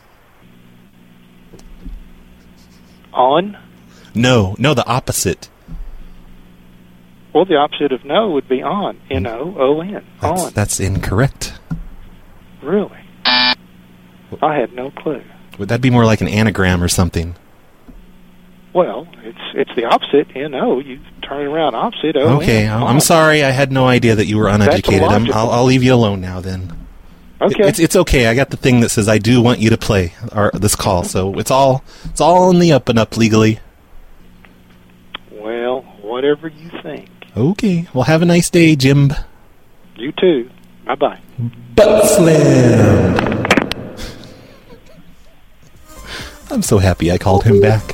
On? No, no, the opposite. Well, the opposite of no would be on. N O O N. That's, On. that's incorrect. Really? I had no clue. Would that be more like an anagram or something? Well, it's it's the opposite. N O. You turn it around opposite. O N. Okay, I'm, I'm On. sorry. I had no idea that you were uneducated. I'm, illogical. I'll, I'll leave you alone now. Then. Okay. It's it's okay. I got the thing that says I do want you to play our, this call, so it's all it's all in the up and up legally. Well, whatever you think. Okay. Well, have a nice day, Jim. You too. Bye bye. Butt slam. I'm so happy I called him back.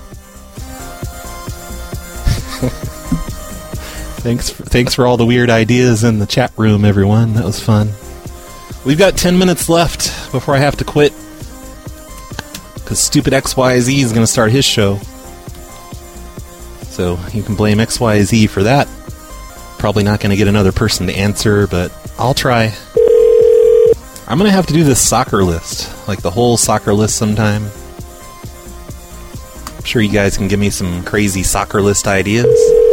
Thanks for, thanks for all the weird ideas in the chat room, everyone. That was fun. We've got ten minutes left before I have to quit. Because stupid X Y Z is going to start his show. So you can blame X Y Z for that. Probably not going to get another person to answer, but I'll try. I'm going to have to do this soccer list. Like the whole soccer list sometime. I'm sure you guys can give me some crazy soccer list ideas.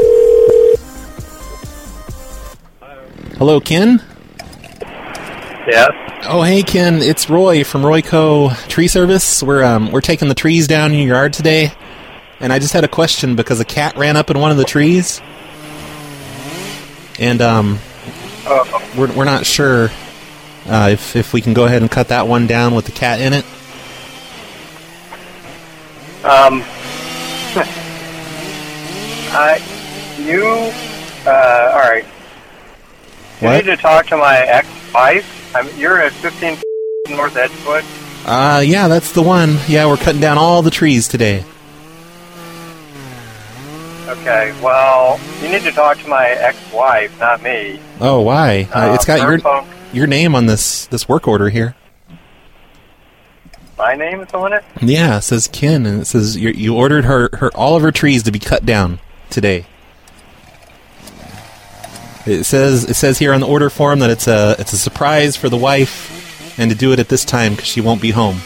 Hello, Ken? Yes. Oh, hey, Ken. It's Roy from Royco Tree Service. We're um we're taking the trees down in your yard today, and I just had a question because a cat ran up in one of the trees. and um, Oh, we're we're not sure uh, if if we can go ahead and cut that one down with the cat in it. um, I, you, uh, all right. You What? need to talk to my ex-wife. I'm, you're at fifteen North Edgewood. Uh, yeah, that's the one. Yeah, we're cutting down all the trees today. Okay, well, you need to talk to my ex-wife, not me. Oh, why? Uh, Uh, it's got her your phone- your name on this this work order here. My name is on it? Yeah, it says Ken, and it says you you ordered her, her all of her trees to be cut down today. It says it says here on the order form that it's a it's a surprise for the wife, and to do it at this time because she won't be home.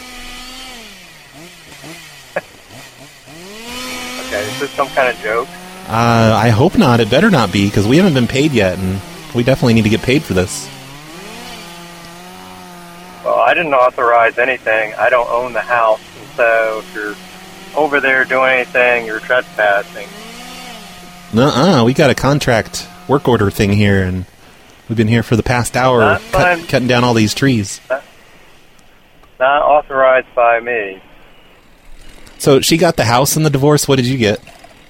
Okay, is this some kind of joke? Uh, I hope not. It better not be because we haven't been paid yet, and we definitely need to get paid for this. Well, I didn't authorize anything. I don't own the house, and so if you're over there doing anything, you're trespassing. Nuh-uh, we got a contract work order thing here, and we've been here for the past hour That's cut, fine. cutting down all these trees. Not authorized by me. So she got the house in the divorce. What did you get?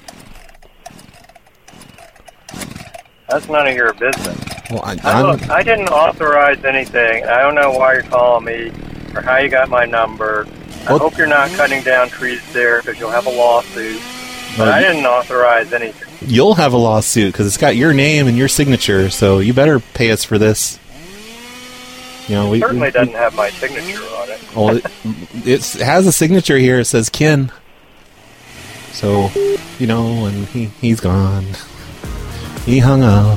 That's none of your business. Well, I, I, I'm, look, I didn't authorize anything. I don't know why you're calling me or how you got my number. I What? hope you're not cutting down trees there because you'll have a lawsuit. But Well, I you- didn't authorize anything. You'll have a lawsuit because it's got your name and your signature. So you better pay us for this. You know, we Certainly we, doesn't have my signature on it. Well, it, it's, it has a signature here. It says Ken. So, you know, and he, he's gone. He hung up.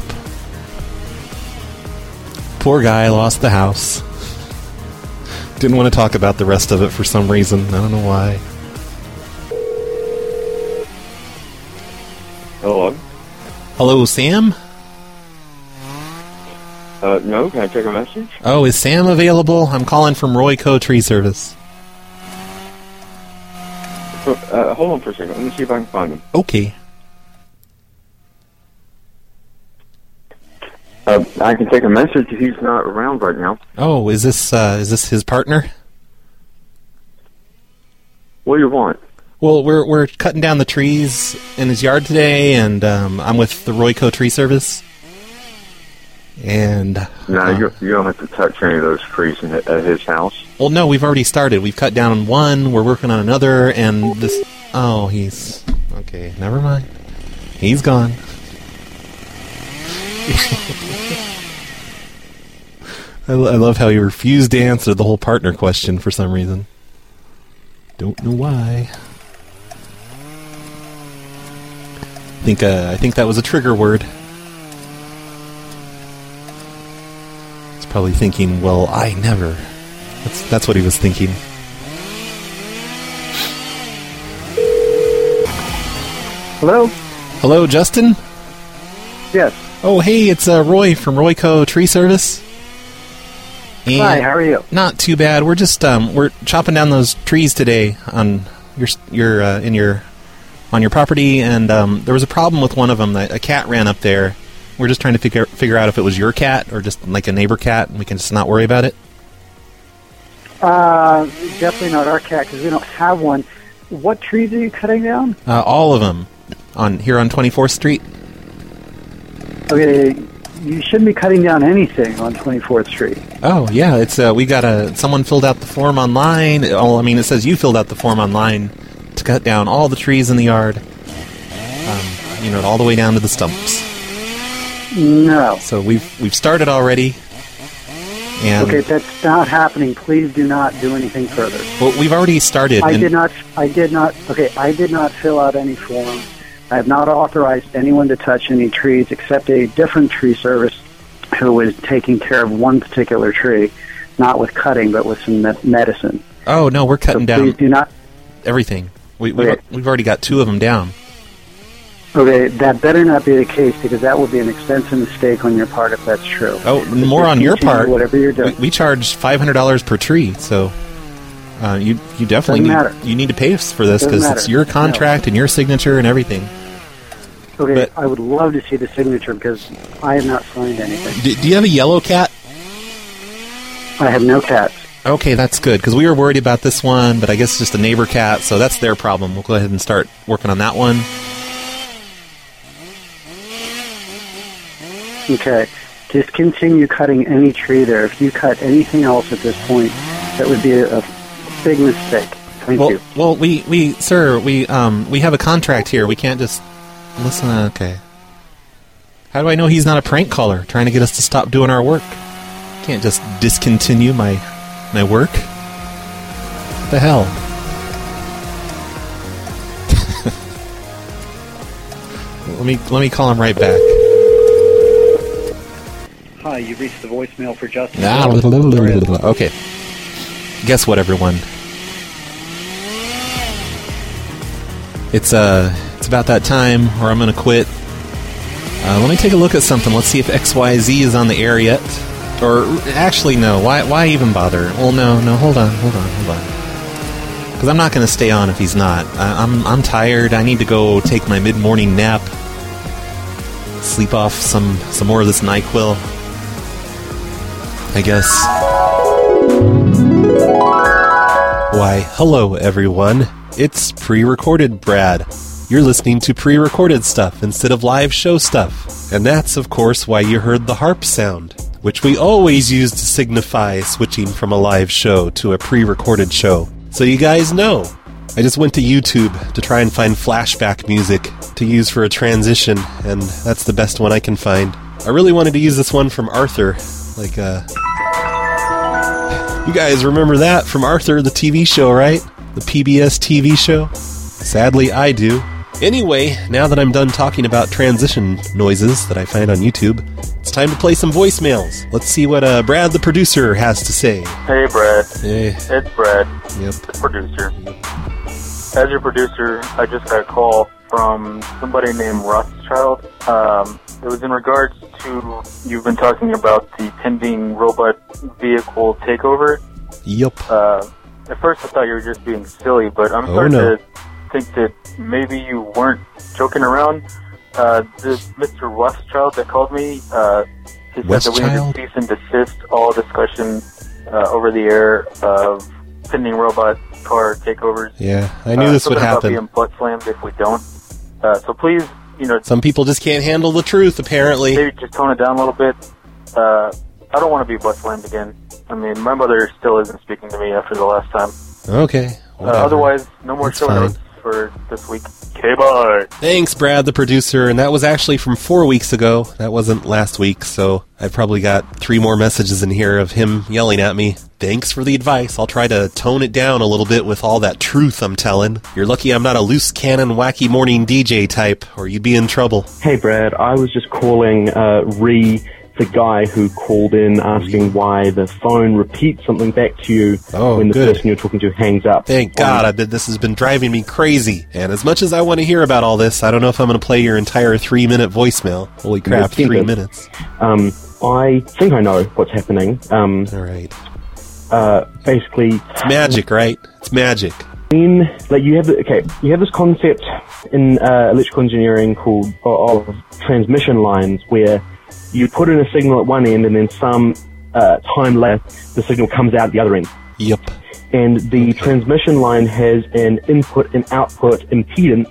Poor guy lost the house. Didn't want to talk about the rest of it for some reason. I don't know why. Hello. Hello, Sam? Uh, no, can I take a message? Oh, is Sam available? I'm calling from Royco Tree Service. Uh, hold on for a second. Let me see if I can find him. Okay. Uh, I can take a message. He's not around right now. Oh, is this uh, is this his partner? What do you want? Well, we're we're cutting down the trees in his yard today, and um, I'm with the Royco Tree Service. And No, uh, you, you don't have to touch any of those trees in, at his house. well, no, we've already started. We've cut down one. We're working on another, and this. Oh, he's okay. Never mind. He's gone. I, lo- I love how he refused to answer the whole partner question for some reason. Don't know why. I think uh, I think that was a trigger word. He's probably thinking, "Well, I never." That's that's what he was thinking. Hello? Hello, Justin? Yes. Oh, hey, it's uh, Roy from Royco Tree Service. And Hi, how are you? Not too bad. We're just um, we're chopping down those trees today on your your uh, in your on your property, and um, there was a problem with one of them. That a cat ran up there. We're just trying to figure figure out if it was your cat or just like a neighbor cat, and we can just not worry about it. Uh, definitely not our cat because we don't have one. What trees are you cutting down? Uh, all of them on here on twenty-fourth Street. Okay, you shouldn't be cutting down anything on twenty-fourth Street. Oh yeah, it's uh, we got a someone filled out the form online. Oh, I mean, it says you filled out the form online to cut down all the trees in the yard. Um, you know, all the way down to the stumps. No. So we've we've started already. And Okay, that's not happening. Please do not do anything further. well, we've already started. I and- did not. I did not. Okay, I did not fill out any form. I have not authorized anyone to touch any trees except a different tree service who was taking care of one particular tree, not with cutting, but with some me- medicine. Oh no, we're cutting So down. please do not. Everything. We, we've, Okay. we've already got two of them down. Okay, that better not be the case because that will be an expensive mistake on your part if that's true. Oh, Just more on your continue part. Whatever you're doing. We, we charge five hundred dollars per tree, so uh, you you definitely Doesn't need, matter. you need to pay us for this Doesn't because it's matter. your contract and your signature and everything. Okay, But- I would love to see the signature because I have not signed anything. Do, do you have a yellow cat? I have no cats. Okay, that's good, because we were worried about this one, but I guess it's just a neighbor cat, so that's their problem. We'll go ahead and start working on that one. Okay, just continue cutting any tree there. If you cut anything else at this point, that would be a, a big mistake. Thank well, you. well, we, we, sir, we, um, we have a contract here. We can't just listen. Okay. How do I know he's not a prank caller trying to get us to stop doing our work? Can't just discontinue my, my work. What the hell? let me, let me call him right back. Hi, you've reached the voicemail for Justin. Okay. Guess what, everyone? It's uh, it's about that time where I'm gonna quit. Uh, let me take a look at something. Let's see if X Y Z is on the air yet. Or actually, no. Why? Why even bother? Well, no, no. Hold on, hold on, hold on. Because I'm not gonna stay on if he's not. I, I'm I'm tired. I need to go take my mid-morning nap. Sleep off some some more of this NyQuil, I guess. Why, hello everyone. It's pre-recorded Brad. You're listening to pre-recorded stuff instead of live show stuff. And that's, of course, why you heard the harp sound, which we always use to signify switching from a live show to a pre-recorded show. So you guys know. I just went to YouTube to try and find flashback music to use for a transition, and that's the best one I can find. I really wanted to use this one from Arthur, like, uh... you guys remember that from Arthur, the T V show, right? The P B S T V show? Sadly, I do. Anyway, now that I'm done talking about transition noises that I find on YouTube, it's time to play some voicemails. Let's see what uh, Brad, the producer, has to say. Hey, Brad. Hey. It's Brad. Yep. The producer. As your producer, I just got a call from somebody named Rothschild. Um, it was in regards to, you've been talking about the pending robot vehicle takeover. Yep. Uh, at first I thought you were just being silly, but I'm Oh, starting no. to think that maybe you weren't joking around. Uh, this Mister Rothschild that called me, uh, he said that we need Westchild? to cease and desist all discussion uh, over the air of pending robot car takeovers. Yeah, I knew uh, this would something about happen. being butt slammed if we don't. Uh, so please, you know, Some people just can't handle the truth, apparently. maybe just tone it down a little bit. Uh, I don't want to be butt slammed again. I mean, my mother still isn't speaking to me after the last time. Okay. Uh, whatever. otherwise, no more That's show fine. notes for this week. Okay, bye. Thanks, Brad, the producer. And that was actually from four weeks ago. That wasn't last week, so I've probably got three more messages in here of him yelling at me. Thanks for the advice. I'll try to tone it down a little bit with all that truth I'm telling. You're lucky I'm not a loose cannon, wacky morning D J type, or you'd be in trouble. Hey, Brad. I was just calling uh, re the guy who called in asking why the phone repeats something back to you Oh, when the good. person you're talking to hangs up. Thank God, I've been, this has been driving me crazy. And as much as I want to hear about all this, I don't know if I'm going to play your entire three-minute voicemail. Holy crap, Let's get three it. minutes. Um, I think I know what's happening. Um, all right. Uh, basically, it's magic, right? It's magic. In like you have the, okay, you have this concept in uh, electrical engineering called of transmission lines, where you put in a signal at one end, and then some uh, time later, the signal comes out at the other end. Yep. And the transmission line has an input and output impedance,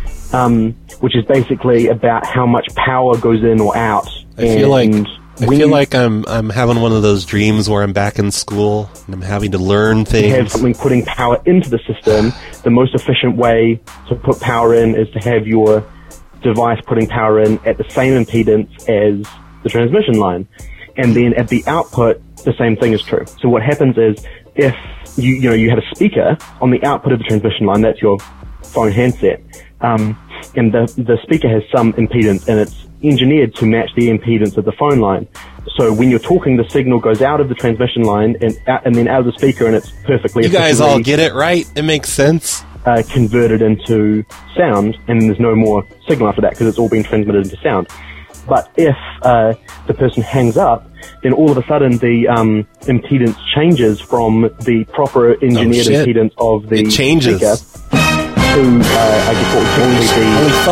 um, which is basically about how much power goes in or out. I feel like And I when feel you like I'm I'm having one of those dreams where I'm back in school and I'm having to learn have things. something putting power into the system, the most efficient way to put power in is to have your device putting power in at the same impedance as the transmission line. And then at the output, the same thing is true. So what happens is if you, you know, you have a speaker on the output of the transmission line, that's your phone handset, um, and the, the speaker has some impedance and it's engineered to match the impedance of the phone line. So when you're talking, the signal goes out of the transmission line and out, and then out of the speaker, and it's perfectly You guys all efficiently, get it, right? It makes sense. uh, converted into sound, and there's no more signal after that because it's all been transmitted into sound. But if uh, the person hangs up, then all of a sudden the um, impedance changes from the proper engineered shit. impedance of the It changes. speaker to, uh, I guess what would typically be... Holy fuck.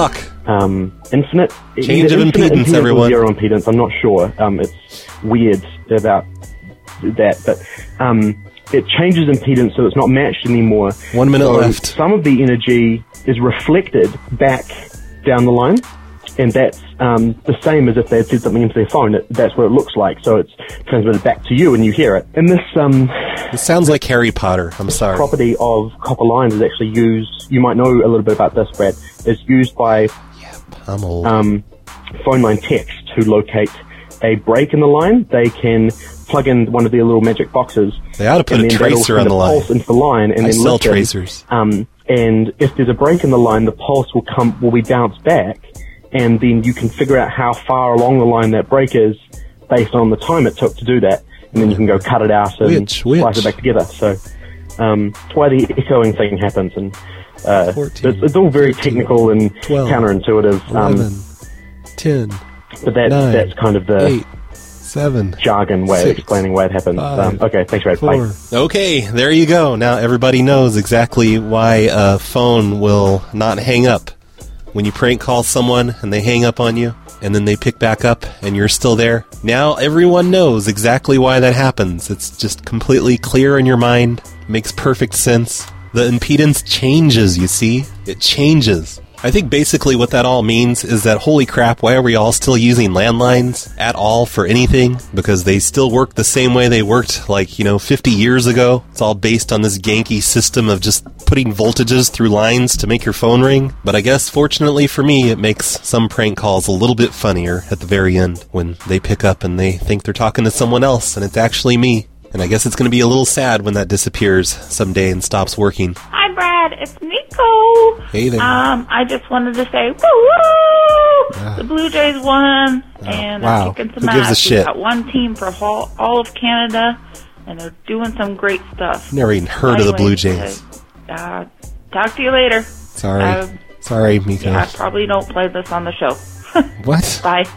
um, infinite. Change either of infinite impedance, or everyone. Zero impedance. I'm not sure. Um, it's weird about that, but um, it changes impedance so it's not matched anymore. One minute so left. Some of the energy is reflected back down the line, and that's um, the same as if they had said something into their phone. It, that's what it looks like. So it's transmitted back to you, and you hear it. And this um, It sounds like Harry Potter. I'm sorry. property of copper lines is actually used. You might know a little bit about this, Brad. It's used by I'm old. um, phone line techs to locate a break in the line. They can plug in one of their little magic boxes. They ought to put and a then that'll tracer send on the a line. pulse into the line, and I then sell listen. tracers. Um, and if there's a break in the line, the pulse will come, will be bounced back, and then you can figure out how far along the line that break is based on the time it took to do that, and then you can go cut it out and Which, which? splice it back together. So um, that's why the echoing thing happens, and uh, it's, it's all very technical and twelve, counterintuitive. Um, eleven, ten, but that nine, that's kind of the eight, seven, jargon way six, of explaining why it happens. five, Um, okay, thanks, Brad. Bye. Okay, there you go. Now everybody knows exactly why a phone will not hang up. When you prank call someone and they hang up on you, and then they pick back up and you're still there. Now everyone knows exactly why that happens. It's just completely clear in your mind. Makes perfect sense. The impedance changes, you see? It changes. I think basically what that all means is that, holy crap, why are we all still using landlines at all for anything? Because they still work the same way they worked, like, you know, fifty years ago. It's all based on this ganky system of just putting voltages through lines to make your phone ring. But I guess, fortunately for me, it makes some prank calls a little bit funnier at the very end when they pick up and they think they're talking to someone else, and it's actually me. And I guess it's going to be a little sad when that disappears someday and stops working. Hi, Brad. It's Nico. Hey there. Um, I just wanted to say, woo woo! The Blue Jays won, and wow. they're kicking some Who gives a ass. shit? We've got one team for all, all of Canada, and they're doing some great stuff. Never even heard of the Blue Anyway, Jays. Uh, uh, talk to you later. Sorry. Uh, Sorry, Miko. yeah, I probably don't play this on the show. What? Bye.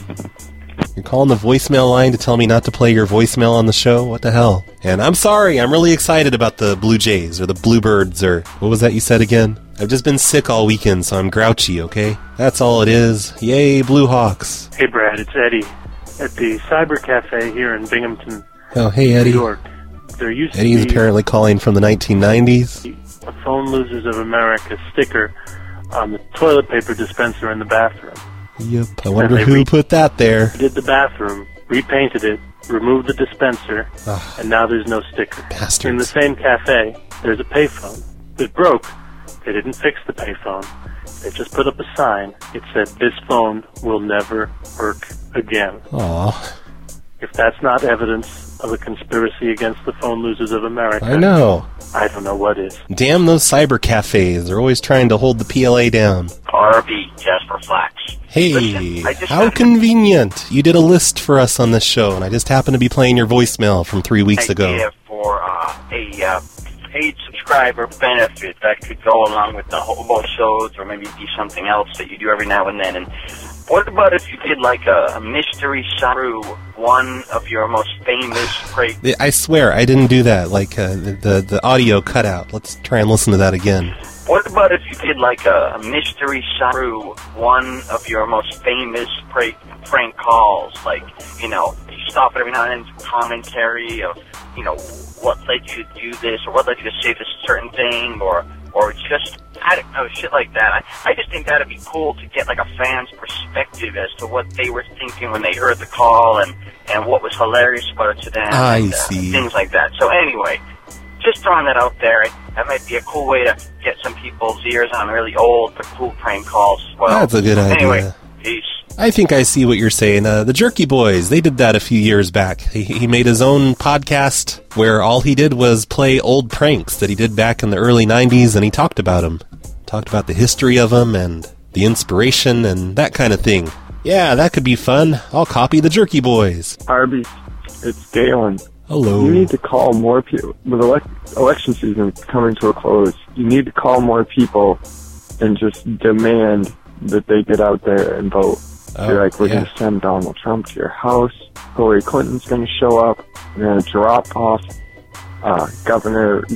You're calling the voicemail line to tell me not to play your voicemail on the show? What the hell? And I'm sorry, I'm really excited about the Blue Jays, or the Bluebirds, or what was that you said again? I've just been sick all weekend, so I'm grouchy, okay? That's all it is. Yay, Blue Hawks. Hey, Brad, it's Eddie at the Cyber Cafe here in Binghamton, Oh, hey, Eddie. New York. There used Eddie's to be apparently calling from the nineteen nineties. a Phone Losers of America sticker on the toilet paper dispenser in the bathroom. Yep. I wonder they who re- put that there. Did the bathroom, repainted it, removed the dispenser, Ugh. and now there's no sticker. Bastards. In the same cafe, there's a payphone. It broke. They didn't fix the payphone. They just put up a sign. It said, "This phone will never work again." Aw. If that's not evidence of a conspiracy against the Phone Losers of America, I know. I don't know what is. Damn those cyber cafes. They're always trying to hold the P L A down. R B, Jasper Flax. Hey, Listen, I just how have- convenient. You did a list for us on this show, and I just happened to be playing your voicemail from three weeks ago. idea for uh, a uh, paid subscriber benefit that could go along with the hobo shows, or maybe be something else that you do every now and then. And what about if you did like a, a mystery shot through one of your most famous prank? I swear, I didn't do that. Like, uh, the, the the audio cut out. Let's try and listen to that again. What about if you did like a, a mystery shot through one of your most famous prank, prank calls? Like, you know, you stop it every now and then, commentary of, you know, what led you to do this, or what led you to say this certain thing, or or just, I don't know, shit like that. I, I just think that'd be cool to get like a fan's perspective as to what they were thinking when they heard the call, and, and what was hilarious about it to them. I and, uh, see. Things like that. So anyway, just throwing that out there. That might be a cool way to get some people's ears on really old but cool prank calls as well. That's a good idea. Anyway, peace. I think I see what you're saying. Uh, the Jerky Boys, they did that a few years back. He, he made his own podcast where all he did was play old pranks that he did back in the early nineties, and he talked about them. Talked about the history of them and the inspiration and that kind of thing. Yeah, that could be fun. I'll copy the Jerky Boys. Arby, it's Galen. Hello. You need to call more people. With elec election season coming to a close, you need to call more people and just demand that they get out there and vote. Oh, You're like, we're yeah. going to send Donald Trump to your house. Hillary Clinton's going to show up. We're going to drop off uh, Governor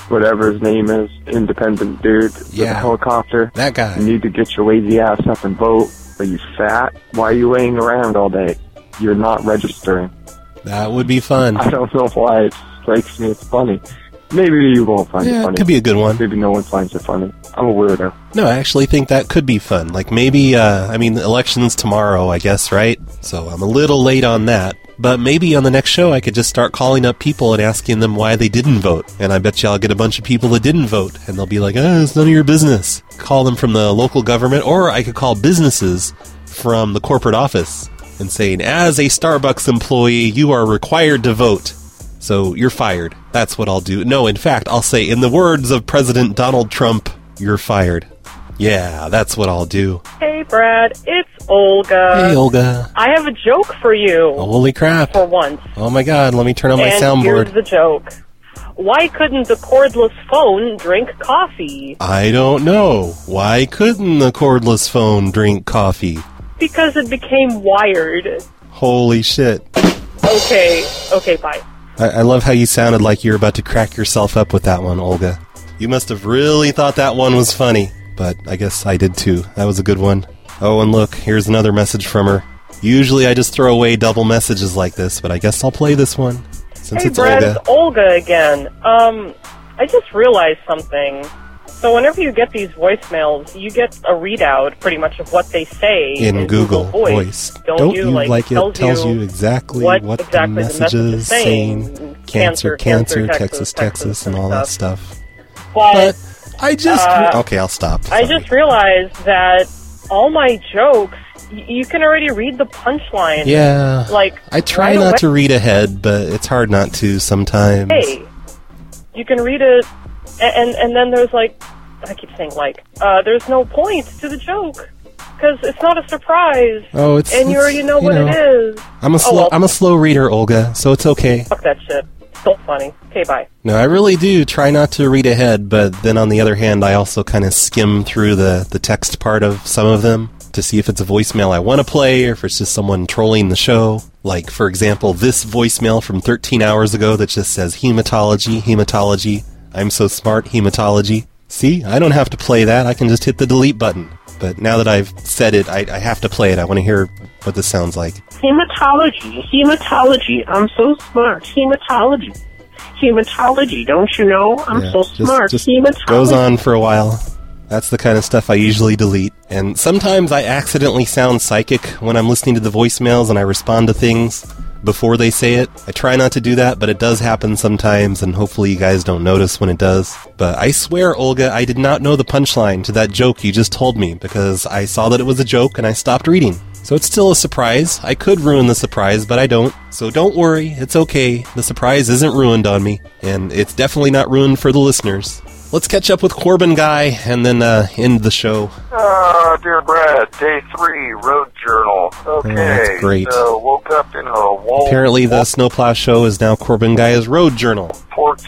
whatever his name is, independent dude with Yeah. a helicopter. That guy. You need to get your lazy ass up and vote. Are you fat? Why are you laying around all day? You're not registering. That would be fun. I don't know why it strikes me as funny. Maybe you won't find Yeah, it it funny. could be a good one. Maybe no one finds it funny. I'm a weirdo. No, I actually think that could be fun. Like maybe, uh, I mean, the election's tomorrow, I guess, right? So I'm a little late on that. But maybe on the next show I could just start calling up people and asking them why they didn't vote. And I bet you I'll get a bunch of people that didn't vote. And they'll be like, oh, it's none of your business. Call them from the local government, or I could call businesses from the corporate office and saying, as a Starbucks employee, you are required to vote. So you're fired. That's what I'll do. No, in fact, I'll say, in the words of President Donald Trump, you're fired. Yeah, that's what I'll do. Hey, Brad, it's Olga. Hey, Olga. I have a joke for you. Holy crap. For once. Oh my god, let me turn on my and soundboard. here's the joke. Why couldn't the cordless phone drink coffee? I don't know. Why couldn't the cordless phone drink coffee? Because it became wired. Holy shit. Okay, okay, bye. I, I love how you sounded like you're about to crack yourself up with that one, Olga. You must have really thought that one was funny. But I guess I did too. That was a good one. Oh, and look, here's another message from her. Usually I just throw away double messages like this, but I guess I'll play this one, since hey, it's Brad, Olga. it's Olga again. Um, I just realized something. So whenever you get these voicemails, you get a readout, pretty much, of what they say In, in Google, Voice. Don't, Don't you you, like, like it tells tells you you exactly what what, exactly the the message message is is saying. Cancer, Cancer, cancer, Texas, Texas, Texas, and all that stuff. But, I just... uh, okay, I'll stop. I just realized that all my jokes, y- you can already read the punchline. Yeah. Like, I try right not away. to read ahead, but it's hard not to sometimes. Hey, you can read it, a- and and then there's like, I keep saying like, uh, there's no point to the joke because it's not a surprise. Oh, it's- and you it's, already know you what know, it is. I'm a Oh, slow well, I'm a slow reader, Olga, so it's okay. fuck that shit. Still funny. Okay, bye. No, I really do try not to read ahead, but then on the other hand, I also kind of skim through the, the text part of some of them to see if it's a voicemail I want to play or if it's just someone trolling the show. Like, for example, this voicemail from thirteen hours ago that just says, hematology, hematology, I'm so smart, hematology. See, I don't have to play that, I can just hit the delete button. But now that I've said it, I, I have to play it. I want to hear what this sounds like. Hematology, hematology. I'm so smart. Hematology, hematology. Don't you know? I'm Yeah, so just- smart. just Hematology. goes on for a while. That's the kind of stuff I usually delete. And sometimes I accidentally sound psychic when I'm listening to the voicemails and I respond to things before they say it. I try not to do that, but it does happen sometimes, and hopefully you guys don't notice when it does. But I swear, Olga, I did not know the punchline to that joke you just told me, because I saw that it was a joke and I stopped reading. So it's still a surprise. I could ruin the surprise, but I don't. So don't worry, it's okay. The surprise isn't ruined on me, and it's definitely not ruined for the listeners. Let's catch up with Corbin Guy and then uh, end the show. Uh, dear Brad, day three, road journal. Okay. Oh, that's great. So, woke up in a wall. Apparently the Snowplow Show is now Corbin Guy's Road Journal. Walport,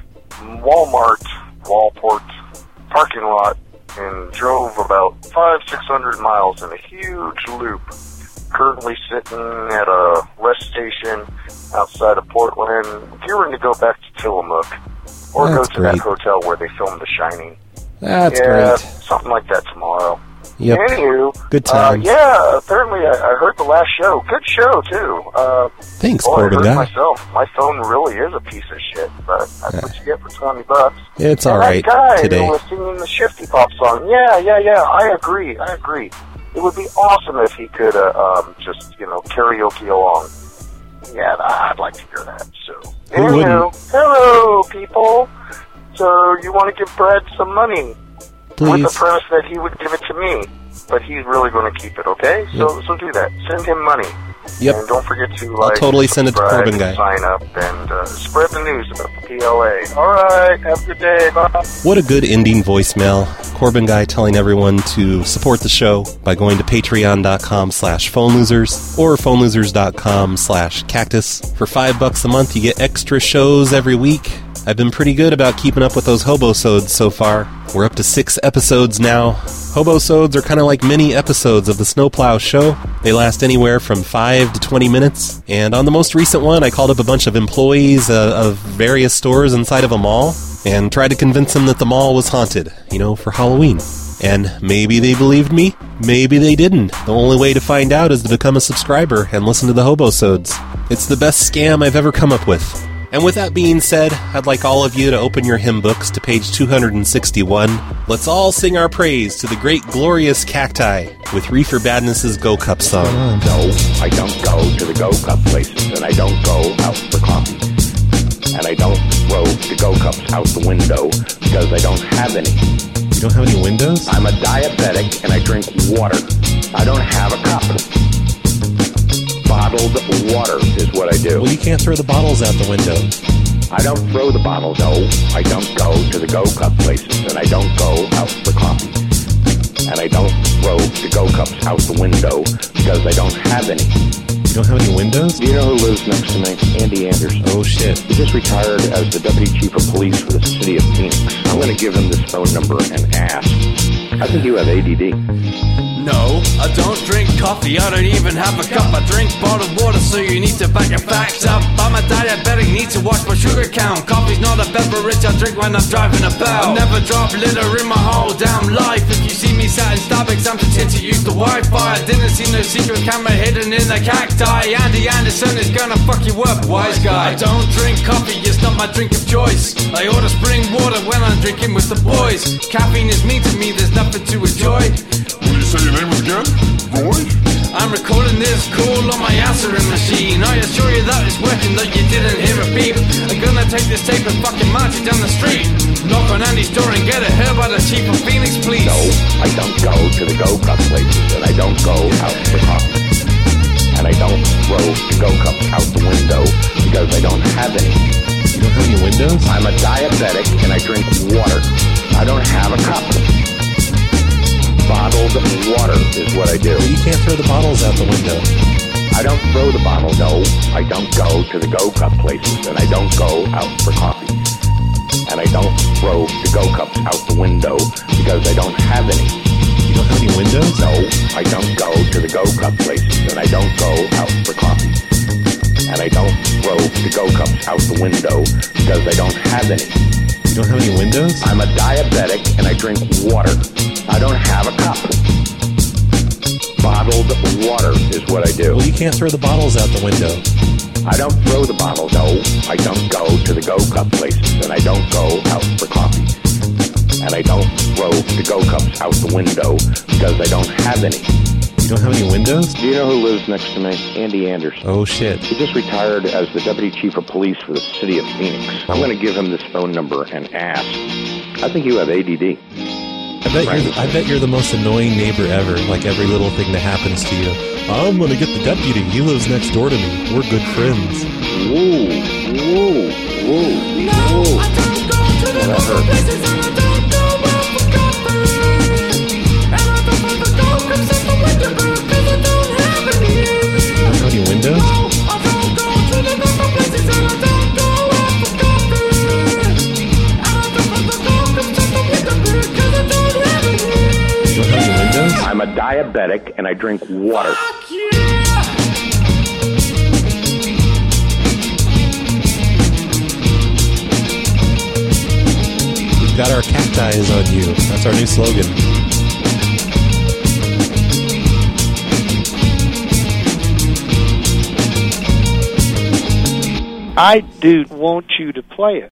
Walmart, Walport parking lot and drove about five, six hundred miles in a huge loop. Currently sitting at a rest station outside of Portland, gearing to go back to Tillamook. Or That's go to that great. hotel where they filmed The Shining. That's yeah, great. something like that tomorrow. Yep. Anywho, Good uh, times. yeah, apparently I, I heard the last show. Good show, too. Uh, Thanks, boy, Corbin I Guy. heard myself. My phone really is a piece of shit, but that's what you get for twenty bucks. It's And all right that guy today. who was singing the Shifty Pop song, yeah, yeah, yeah, I agree, I agree. It would be awesome if he could uh, um, just, you know, karaoke along. Yeah, I'd like to hear that, so. Who Anywho, wouldn't? hello, people. So you want to give Brad some money? With the Please. premise that he would give it to me, but he's really going to keep it, okay? So so do that. Send him money. Yep. And don't forget to I'll like, totally send it to subscribe, Corbin Guy. sign up, and uh, spread the news about the P L A. All right, have a good day. Bye. What a good ending voicemail. Corbin Guy telling everyone to support the show by going to patreon.com slash phone losers or phonelosers.com slash cactus. For five bucks a month, you get extra shows every week. I've been pretty good about keeping up with those hobosodes so far. We're up to six episodes now. Hobosodes are kind of like mini episodes of the Snowplow Show. They last anywhere from five to twenty minutes. And on the most recent one, I called up a bunch of employees uh, of various stores inside of a mall. and tried to convince them that the mall was haunted, you know, for Halloween. And maybe they believed me, maybe they didn't. The only way to find out is to become a subscriber and listen to the Hobosodes. It's the best scam I've ever come up with. And with that being said, I'd like all of you to open your hymn books to page two hundred sixty-one. Let's all sing our praise to the great glorious Cacti with Reefer Badness's Go Cup song. No, I don't go to the Go Cup places, and I don't go out for coffee. And I don't throw the Go Cups out the window because I don't have any. You don't have any windows? I'm a diabetic and I drink water. I don't have a cup. Bottled water is what I do. Well, you can't throw the bottles out the window. I don't throw the bottles, no. I don't go to the Go Cup places, and I don't go out for coffee. And I don't throw the Go Cups out the window because I don't have any. You don't have any windows? Do you know who lives next to me? Andy Anderson. Oh, shit. He just retired as the Deputy Chief of Police for the city of Phoenix. I'm going to give him this phone number and ask. I think you have A D D. No, I don't drink coffee, I don't even have a cup. I drink bottled water, so you need to back your facts up. I'm a diabetic, need to watch my sugar count. Coffee's not a beverage I drink when I'm driving about. I never drop litter in my whole damn life. If you see me sat in Starbucks, I'm content to use the Wi-Fi. I didn't see no secret camera hidden in the cacti. Andy Anderson is gonna fuck you up, wise guy. I don't drink coffee, it's not my drink of choice. I order spring water when I'm drinking with the boys. Caffeine is mean to me, there's nothing to enjoy. Will you say your name again? Roy? I'm recording this call on my answering machine. I assure you that it's working, though you didn't hear a beep. I'm gonna take this tape and fucking march it down the street. Knock on Andy's door and get it heard by the Chief of Phoenix, please. No, I don't go to the Go Cup places, and I don't go out for coffee. And I don't throw the Go Cups out the window because I don't have any. You don't have any windows? I'm a diabetic and I drink water. I don't have a cup. Bottled water is what I do. Well, you can't throw the bottles out the window. I don't throw the bottle, no. I don't go to the Go Cup places, and I don't go out for coffee. And I don't throw the Go Cups out the window because I don't have any. You don't have any windows? No, I don't go to the Go Cup places, and I don't go out for coffee. And I don't throw the Go Cups out the window because I don't have any. You don't have any windows? I'm a diabetic and I drink water. I don't have a cup. Bottled water is what I do. Well, you can't throw the bottles out the window. I don't throw the bottle, no. I don't go to the Go Cup places, and I don't go out for coffee. And I don't throw the Go Cups out the window because I don't have any. You don't have any windows? Do you know who lives next to me? Andy Anderson. Oh, shit. He just retired as the Deputy Chief of Police for the city of Phoenix. I'm going to give him this phone number and ask. I think you have A D D. I bet, you're the, I bet you're the most annoying neighbor ever, like every little thing that happens to you. I'm going to get the deputy. He lives next door to me. We're good friends. Whoa, whoa, whoa, whoa. Well, that hurt. Windows? You don't have any windows? I'm a diabetic and I drink water. We've got our cacti is on you. That's our new slogan. I do want you to play it.